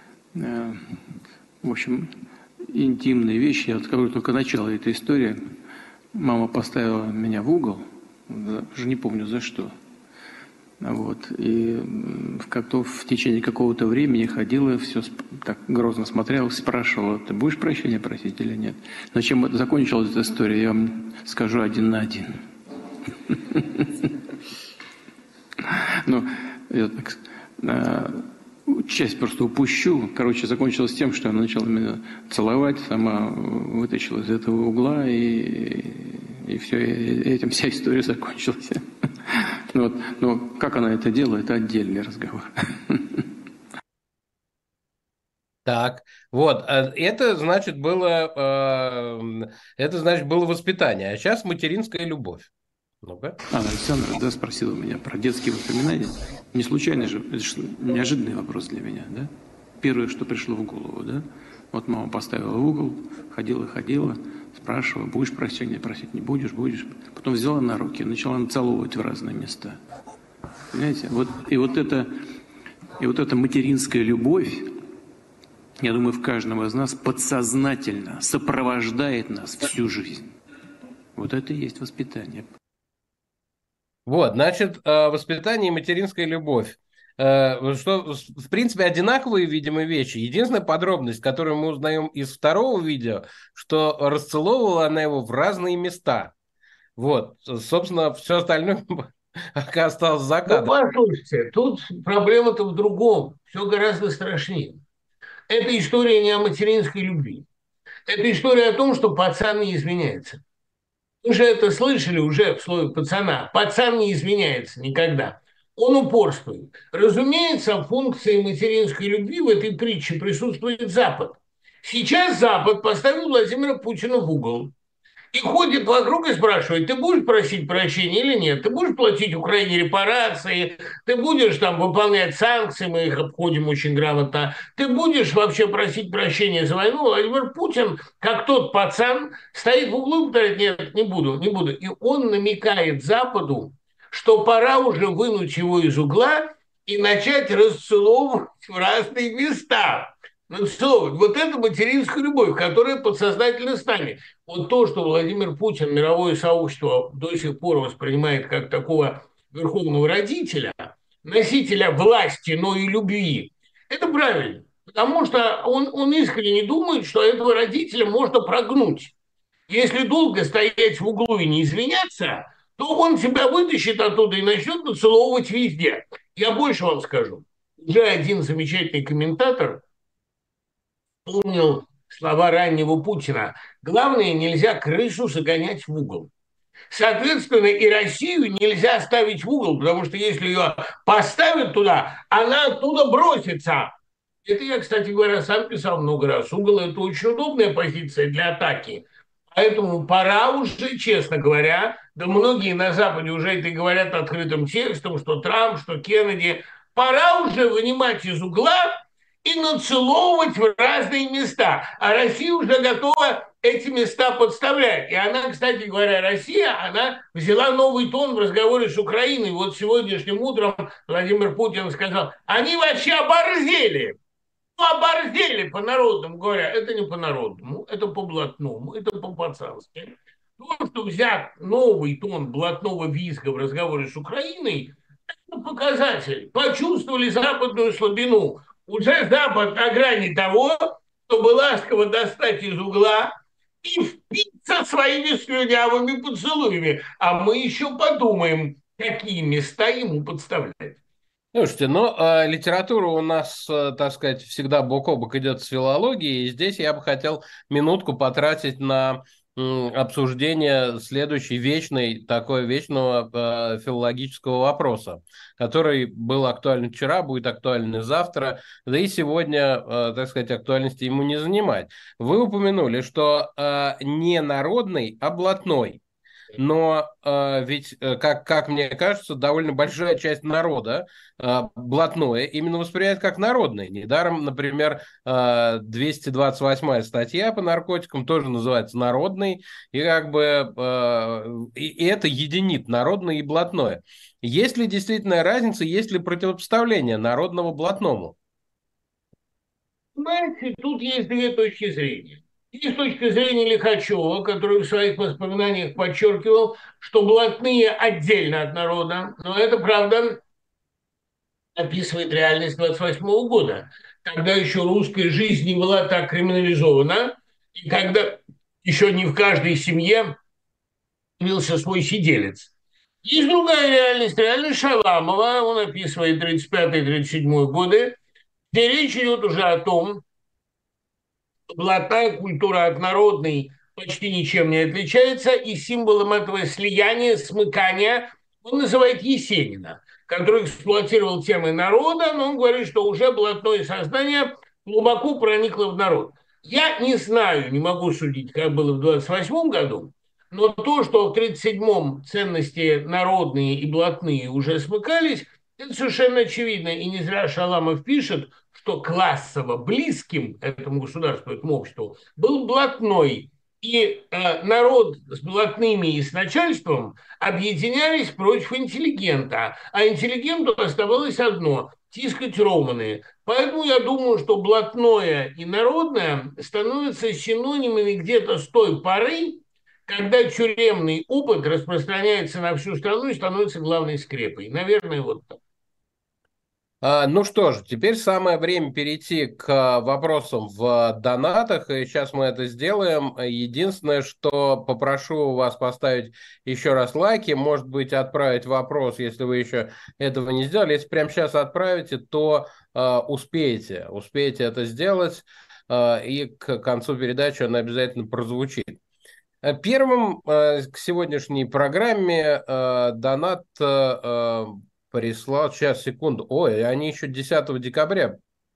в общем, интимная вещь. Я вот говорю, только начало этой истории. Мама поставила меня в угол, уже не помню за что. Вот. И как-то в течение какого-то времени ходила, все так грозно смотрела, спрашивала, ты будешь прощения просить или нет? Но чем закончилась эта история, я вам скажу один на один. Ну, я так часть просто упущу. Короче, закончилось тем, что она начала меня целовать, сама вытащила из этого угла, и все, и этим вся история закончилась. Вот. Но как она это делала, это отдельный разговор. Так, вот, это значит было воспитание, а сейчас материнская любовь. Ну-ка. Анна Александровна, да, спросила меня про детские воспоминания. Не случайно же, это же неожиданный вопрос для меня, да? Первое, что пришло в голову, да? Вот мама поставила в угол, ходила, спрашивала, будешь прощения просить, не будешь, будешь. Потом взяла на руки, начала нацеловывать в разные места. Понимаете? Вот эта материнская любовь, я думаю, в каждом из нас подсознательно сопровождает нас всю жизнь. Вот это и есть воспитание. Вот, значит, воспитание и материнская любовь. Что, в принципе, одинаковые, видимо, вещи. Единственная подробность, которую мы узнаем из второго видео, что расцеловывала она его в разные места. Вот, собственно, все остальное осталось за Ну, кадром. послушайте, тут проблема-то в другом. Все гораздо страшнее. Это история не о материнской любви. Это история о том, что пацан не изменяется. Вы же это слышали уже в слове пацана. Пацан не изменяется никогда. Он упорствует. Разумеется, в функции материнской любви в этой притче присутствует Запад. Сейчас Запад поставил Владимира Путина в угол и ходит вокруг и спрашивает, ты будешь просить прощения или нет? Ты будешь платить Украине репарации? Ты будешь там выполнять санкции, мы их обходим очень грамотно. Ты будешь вообще просить прощения за войну? Владимир Путин, как тот пацан, стоит в углу и говорит, нет, не буду, не буду. И он намекает Западу, что пора уже вынуть его из угла и начать расцеловывать в разные места. Ну что, вот это материнская любовь, которая подсознательно с нами. Вот то, что Владимир Путин мировое сообщество до сих пор воспринимает как такого верховного родителя, носителя власти, но и любви, это правильно. Потому что он искренне думает, что этого родителя можно прогнуть. Если долго стоять в углу и не извиняться, то он тебя вытащит оттуда и начнет нацеловывать везде. Я больше вам скажу. Уже один замечательный комментатор помнил слова раннего Путина. Главное, нельзя крысу загонять в угол. Соответственно, и Россию нельзя ставить в угол, потому что если ее поставят туда, она оттуда бросится. Это я, кстати говоря, сам писал много раз. Угол – это очень удобная позиция для атаки. Поэтому пора уже, честно говоря, да многие на Западе уже это и говорят открытым текстом, что Трамп, что Кеннеди, пора уже вынимать из угла и нацеловывать в разные места. А Россия уже готова эти места подставлять. И она, кстати говоря, Россия, она взяла новый тон в разговоре с Украиной. Вот сегодняшним утром Владимир Путин сказал, они вообще оборзели. Ну, оборзели по-народному говоря. Это не по-народному, это по-блатному, это по-пацански. То, что взят новый тон блатного визга в разговоре с Украиной, это показатель. Почувствовали западную слабину. Уже Запад на грани того, чтобы ласково достать из угла и впиться своими слюнявыми поцелуями. А мы еще подумаем, какие места ему подставлять. Слушайте, ну, литература у нас, так сказать, всегда бок о бок идет с филологией, и здесь я бы хотел минутку потратить на обсуждение следующей вечного филологического вопроса, который был актуален вчера, будет актуален и завтра, да и сегодня, так сказать, актуальности ему не занимать. Вы упомянули, что не народный, а блатной. Но ведь, как мне кажется, довольно большая часть народа блатное именно воспринимает как народное. Недаром, например, 228-я статья по наркотикам тоже называется народной, и как бы и это единит народное и блатное. Есть ли действительно разница, есть ли противопоставление народному блатному? Понимаете, тут есть две точки зрения. Есть точка зрения Лихачева, который в своих воспоминаниях подчеркивал, что блатные отдельно от народа, но это, правда, описывает реальность 28 года, когда еще русская жизнь не была так криминализована, и когда еще не в каждой семье имелся свой сиделец. Есть другая реальность Шаламова, он описывает 35-37 годы, где речь идет уже о том, блатная культура от народной почти ничем не отличается, и символом этого слияния, смыкания он называет Есенина, который эксплуатировал темы народа, но он говорит, что уже блатное сознание глубоко проникло в народ. Я не знаю, не могу судить, как было в 28 году, но то, что в 37-м ценности народные и блатные уже смыкались, это совершенно очевидно. И не зря Шаламов пишет, что классово близким этому государству, этому обществу, был блатной. И народ с блатными и с начальством объединялись против интеллигента. А интеллигенту оставалось одно – тискать романы. Поэтому я думаю, что блатное и народное становятся синонимами где-то с той поры, когда тюремный опыт распространяется на всю страну и становится главной скрепой. Наверное, вот так. Ну что ж, теперь самое время перейти к вопросам в донатах, и сейчас мы это сделаем. Единственное, что попрошу вас поставить еще раз лайки, может быть, отправить вопрос, если вы еще этого не сделали. Если прямо сейчас отправите, то успеете это сделать, и к концу передачи он обязательно прозвучит. Первым к сегодняшней программе донат прислал, сейчас, секунду, ой, они еще 10 декабря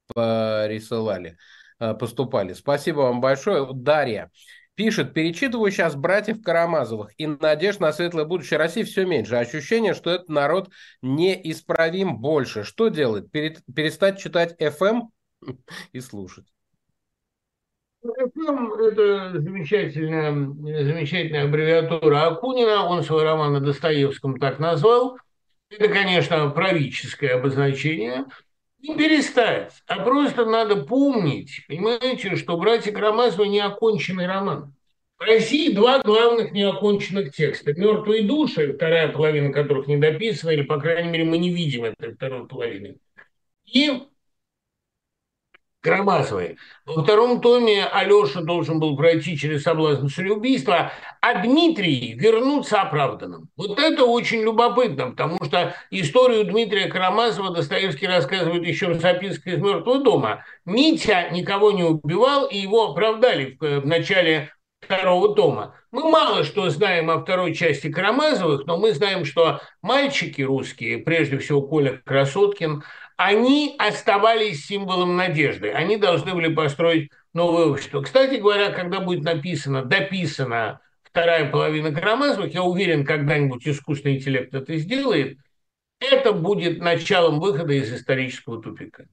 поступали. Спасибо вам большое. Дарья пишет, перечитываю сейчас «Братьев Карамазовых», и надежд на светлое будущее России все меньше. Ощущение, что этот народ неисправим больше. Что делать? Перестать читать FM и слушать? ФМ – это замечательная аббревиатура Акунина, он свой роман на Достоевском так назвал. Это, конечно, правительское обозначение. Не перестать, а просто надо помнить, понимаете, что «Братья Карамазовы» – неоконченный роман. В России два главных неоконченных текста. «Мертвые души», вторая половина которых не дописана, или, по крайней мере, мы не видим этой второй половины. И Карамазовой. Во втором томе Алеша должен был пройти через соблазн цареубийства, а Дмитрий вернуться оправданным. Вот это очень любопытно, потому что историю Дмитрия Карамазова Достоевский рассказывает еще в записках из «Мертвого дома». Митя никого не убивал, и его оправдали в начале второго тома. Мы мало что знаем о второй части Карамазовых, но мы знаем, что мальчики русские, прежде всего Коля Красоткин, они оставались символом надежды. Они должны были построить новое общество. Кстати говоря, когда будет дописана вторая половина Карамазовых, я уверен, когда-нибудь искусственный интеллект это сделает, это будет началом выхода из исторического тупика.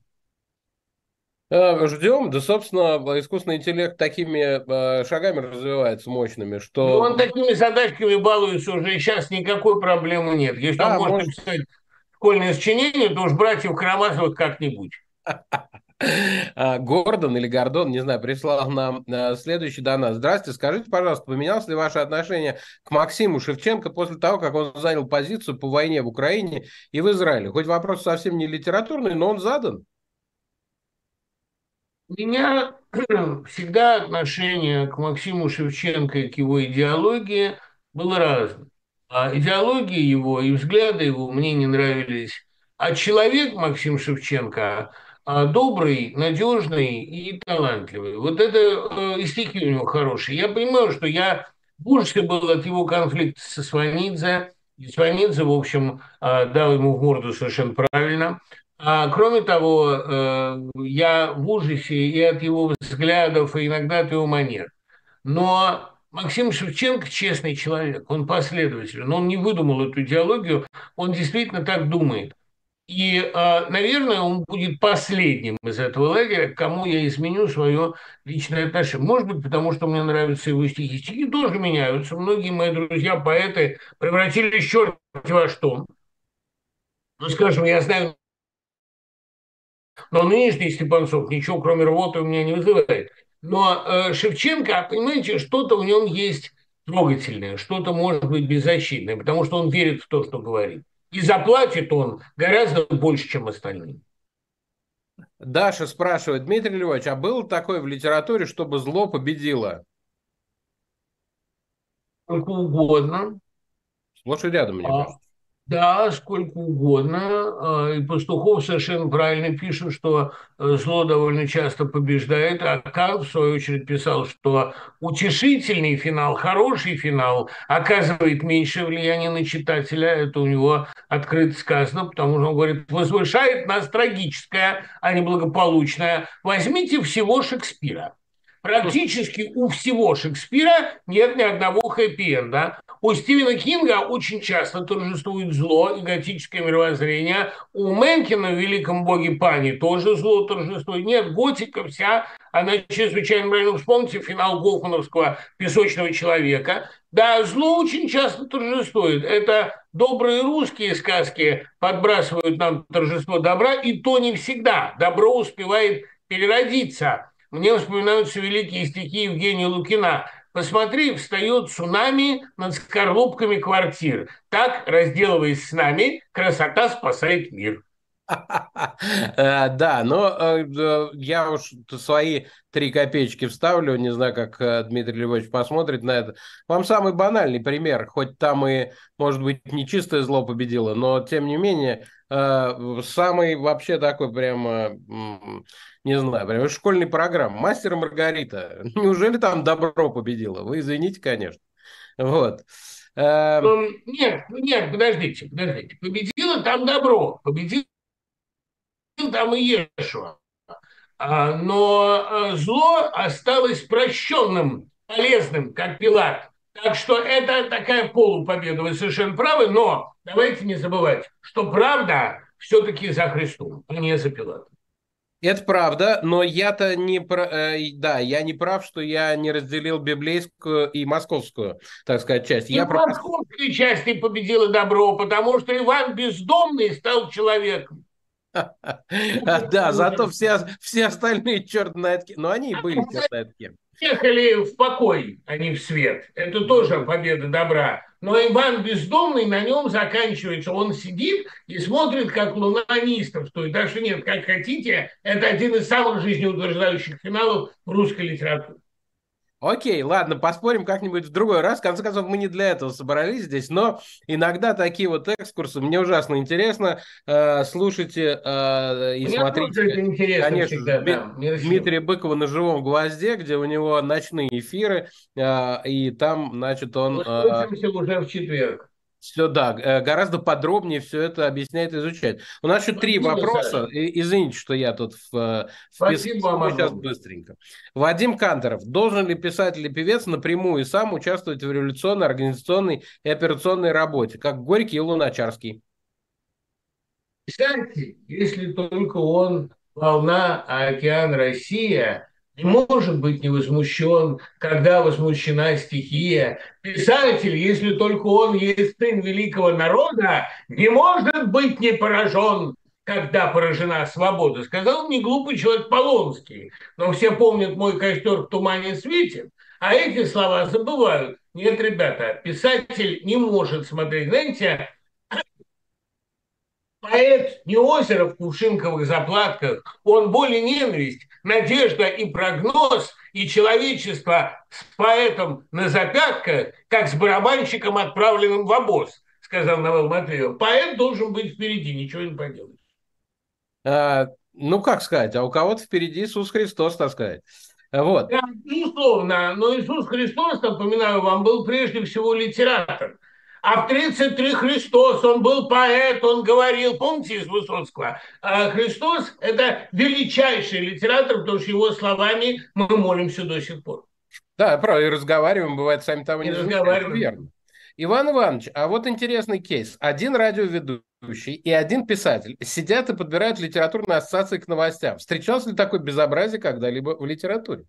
Ждем. Да, собственно, искусственный интеллект такими шагами развивается мощными, И что... он такими задачками балуется уже, и сейчас никакой проблемы нет. Если он может написать школьное сочинение, то уж братьев Карамазовых как-нибудь. Гордон или Гордон, не знаю, прислал нам следующий донат. Здравствуйте, скажите, пожалуйста, поменялось ли ваше отношение к Максиму Шевченко после того, как он занял позицию по войне в Украине и в Израиле? Хоть вопрос совсем не литературный, но он задан. У меня всегда отношение к Максиму Шевченко и к его идеологии было разным. А идеология его и взгляды его мне не нравились. А человек Максим Шевченко добрый, надежный и талантливый. Вот это и стихи у него хорошие. Я понимаю, что я в ужасе был от его конфликта со Сванидзе. И Сванидзе, в общем, дал ему в морду совершенно правильно. Кроме того, я в ужасе и от его взглядов, и иногда от его манер. Но Максим Шевченко честный человек, он последователен, он не выдумал эту идеологию, он действительно так думает. И, наверное, он будет последним из этого лагеря, к кому я изменю свое личное отношение. Может быть, потому что мне нравятся его стихи. Стихи тоже меняются. Многие мои друзья-поэты превратились черт во что. Ну, скажем, я знаю, но нынешний Степанцов ничего, кроме рвоты, у меня не вызывает. Но Шевченко, понимаете, что-то в нем есть трогательное, что-то может быть беззащитное, потому что он верит в то, что говорит. И заплатит он гораздо больше, чем остальные. Даша спрашивает, Дмитрий Львович, а было такое в литературе, чтобы зло победило? Сколько угодно. Сплошь и рядом, мне кажется. Да, сколько угодно. И Пастухов совершенно правильно пишет, что зло довольно часто побеждает. А Кант, в свою очередь, писал, что утешительный финал, хороший финал оказывает меньшее влияние на читателя. Это у него открыто сказано, потому что он говорит, возвышает нас трагическое, а не благополучное. Возьмите всего Шекспира. Практически у всего Шекспира нет ни одного хэппи-энда. У Стивена Кинга очень часто торжествует зло и готическое мировоззрение. У Менкина в «Великом боге Пани» тоже зло торжествует. Нет, готика вся, она чрезвычайно правильно. Вспомните финал гофмановского «Песочного человека». Да, зло очень часто торжествует. Это добрые русские сказки подбрасывают нам торжество добра, и то не всегда. Добро успевает переродиться. Мне вспоминаются великие стихи Евгения Лукина. «Посмотри, встает цунами над скорлупками квартир. Так, разделываясь с нами, красота спасает мир». Да, но я уж свои 3 копеечки вставлю, не знаю, как Дмитрий Львович посмотрит на это. Вам самый банальный пример, хоть там и, может быть, не чистое зло победило, но, тем не менее, самый вообще такой прямо, не знаю, прямо школьный программ. «Мастер и Маргарита». Неужели там добро победило? Вы извините, конечно. Вот. Нет, подождите. Победило там добро, победило там и Иешуа. Но зло осталось прощенным, полезным, как Пилат. Так что это такая полупобеда, вы совершенно правы, но давайте не забывать, что правда все-таки за Христом, а не за Пилатом. Это правда, но я-то не я не прав, что я не разделил библейскую и московскую, так сказать, часть. И в московской части победило добро, потому что Иван Бездомный стал человеком. Да, зато все остальные черт знает кем. Но они и были черт знает кем. Ехали в покой, а не в свет. Это тоже победа добра. Но Иван Бездомный, на нем заканчивается. Он сидит и смотрит, как луна неистовствует. Так что нет, как хотите, это один из самых жизнеутверждающих финалов в русской литературе. Окей, ладно, поспорим как-нибудь в другой раз. В конце концов, мы не для этого собрались здесь, но иногда такие вот экскурсы мне ужасно интересно. Слушайте и Мне тоже это смотрите, интересно конечно же, всегда, да. Дмитрия Быкова на живом гвозде, где у него ночные эфиры, и там, значит, он... Услышимся уже в четверг. Все, да, гораздо подробнее все это объясняет, изучает. У нас еще 3 Спасибо, вопроса. Саша. Извините, что я тут вписался. Спасибо вам Сейчас огромное. быстренько. Вадим Канторов. Должен ли писатель или певец напрямую и сам участвовать в революционной, организационной и операционной работе, как Горький и Луначарский? Писатель, если только он волна, а океан Россия, не может быть не возмущен, когда возмущена стихия. Писатель, если только он есть сын великого народа, не может быть не поражен, когда поражена свобода. Сказал не глупый человек Полонский, но все помнят «Мой костер в тумане светит», а эти слова забывают. Нет, ребята, писатель не может смотреть, знаете, поэт не озеро в кувшинковых заплатках, он боль и ненависть, надежда и прогноз, и человечество с поэтом на запятках, как с барабанщиком, отправленным в обоз, сказал Навал Матвеев. Поэт должен быть впереди, ничего не поделаешь. Ну, как сказать, а у кого-то впереди Иисус Христос, так сказать. Вот. Да, безусловно, но Иисус Христос, напоминаю вам, был прежде всего литератор. А в 33 Христос, он был поэт, он говорил, помните из Высоцкого, Христос – это величайший литератор, потому что его словами мы молимся до сих пор. Да, правда, и разговариваем, бывает, сами того не замечаем. Верно. Иван Иванович, а вот интересный кейс. Один радиоведущий и один писатель сидят и подбирают литературные ассоциации к новостям. Встречалось ли такое безобразие когда-либо в литературе?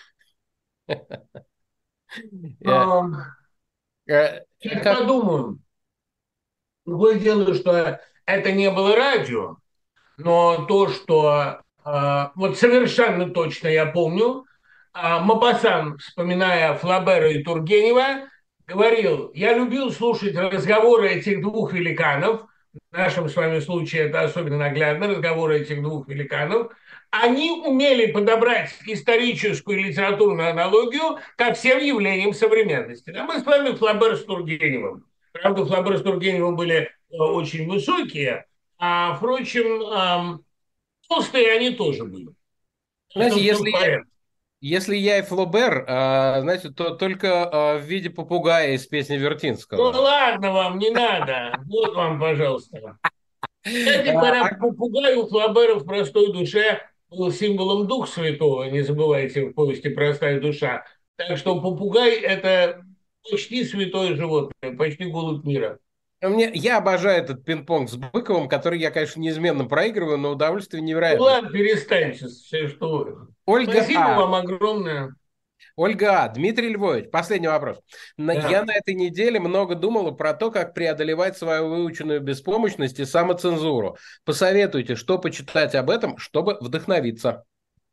Я подумаю. Другое дело, что это не было радио, но то, что вот совершенно точно я помню, Мопассан, вспоминая Флабера и Тургенева, говорил: я любил слушать разговоры этих двух великанов, в нашем с вами случае это особенно наглядно, разговоры этих двух великанов, они умели подобрать историческую и литературную аналогию ко всем явлениям современности. А мы с вами Флабер с Тургеневым. Правда, Флабер с Тургеневым были очень высокие, а, впрочем, толстые они тоже были. Знаете, если я и Флобер, знаете, то только в виде попугая из песни Вертинского. Ну ладно вам, не надо. Вот вам, пожалуйста. Кстати говоря, попугай у Флобера в «Простой душе» был символом Духа Святого, не забывайте, в повести «Простая душа». Так что попугай – это почти святое животное, почти голубь мира. Я обожаю этот пинг-понг с Быковым, который я, конечно, неизменно проигрываю, но удовольствие невероятное. Ну ладно, перестаньте, все что вы. Спасибо вам огромное. Ольга, Дмитрий Львович, последний вопрос. Да. Я на этой неделе много думала про то, как преодолевать свою выученную беспомощность и самоцензуру. Посоветуйте, что почитать об этом, чтобы вдохновиться.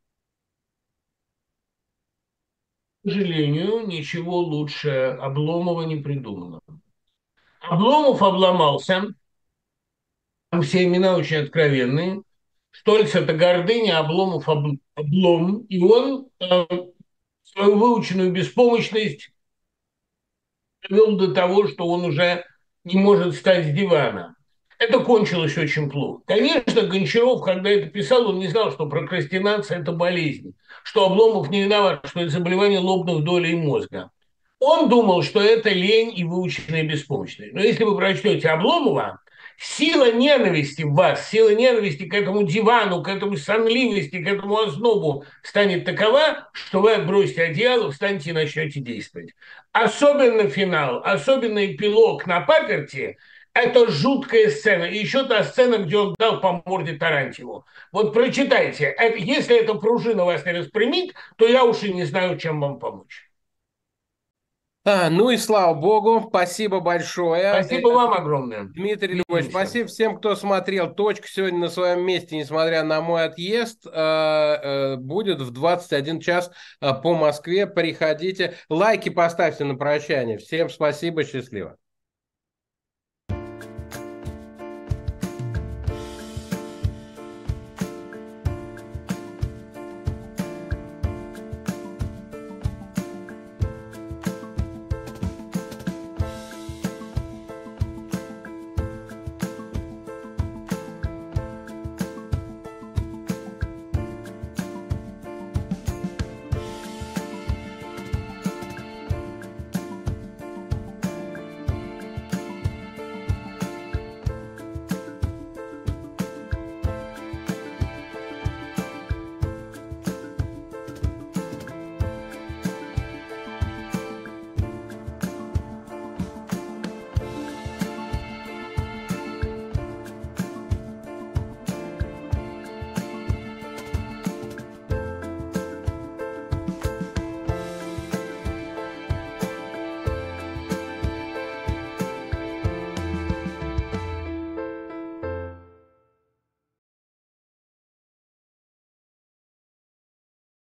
К сожалению, ничего лучше Обломова не придумано. Обломов обломался, там все имена очень откровенные. Штольц – это гордыня, Обломов – облом. И он свою выученную беспомощность довел до того, что он уже не может встать с дивана. Это кончилось очень плохо. Конечно, Гончаров, когда это писал, он не знал, что прокрастинация – это болезнь, что Обломов не виноват, что это заболевание лобных долей мозга. Он думал, что это лень и выученная беспомощность. Но если вы прочтете Обломова, сила ненависти в вас, сила ненависти к этому дивану, к этому сонливости, к этому ознобу станет такова, что вы отбросите одеяло, встанете и начнете действовать. Особенно финал, особенно эпилог на паперти – это жуткая сцена. И еще та сцена, где он дал по морде Тарантьеву. Вот прочитайте. Если эта пружина вас не распрямит, то я уж и не знаю, чем вам помочь. Ну и слава богу, спасибо большое. Спасибо вам огромное. Дмитрий Львович, спасибо всем, кто смотрел. Точка сегодня на своем месте, несмотря на мой отъезд, будет в 21 час по Москве. Приходите. Лайки поставьте на прощание. Всем спасибо, счастливо.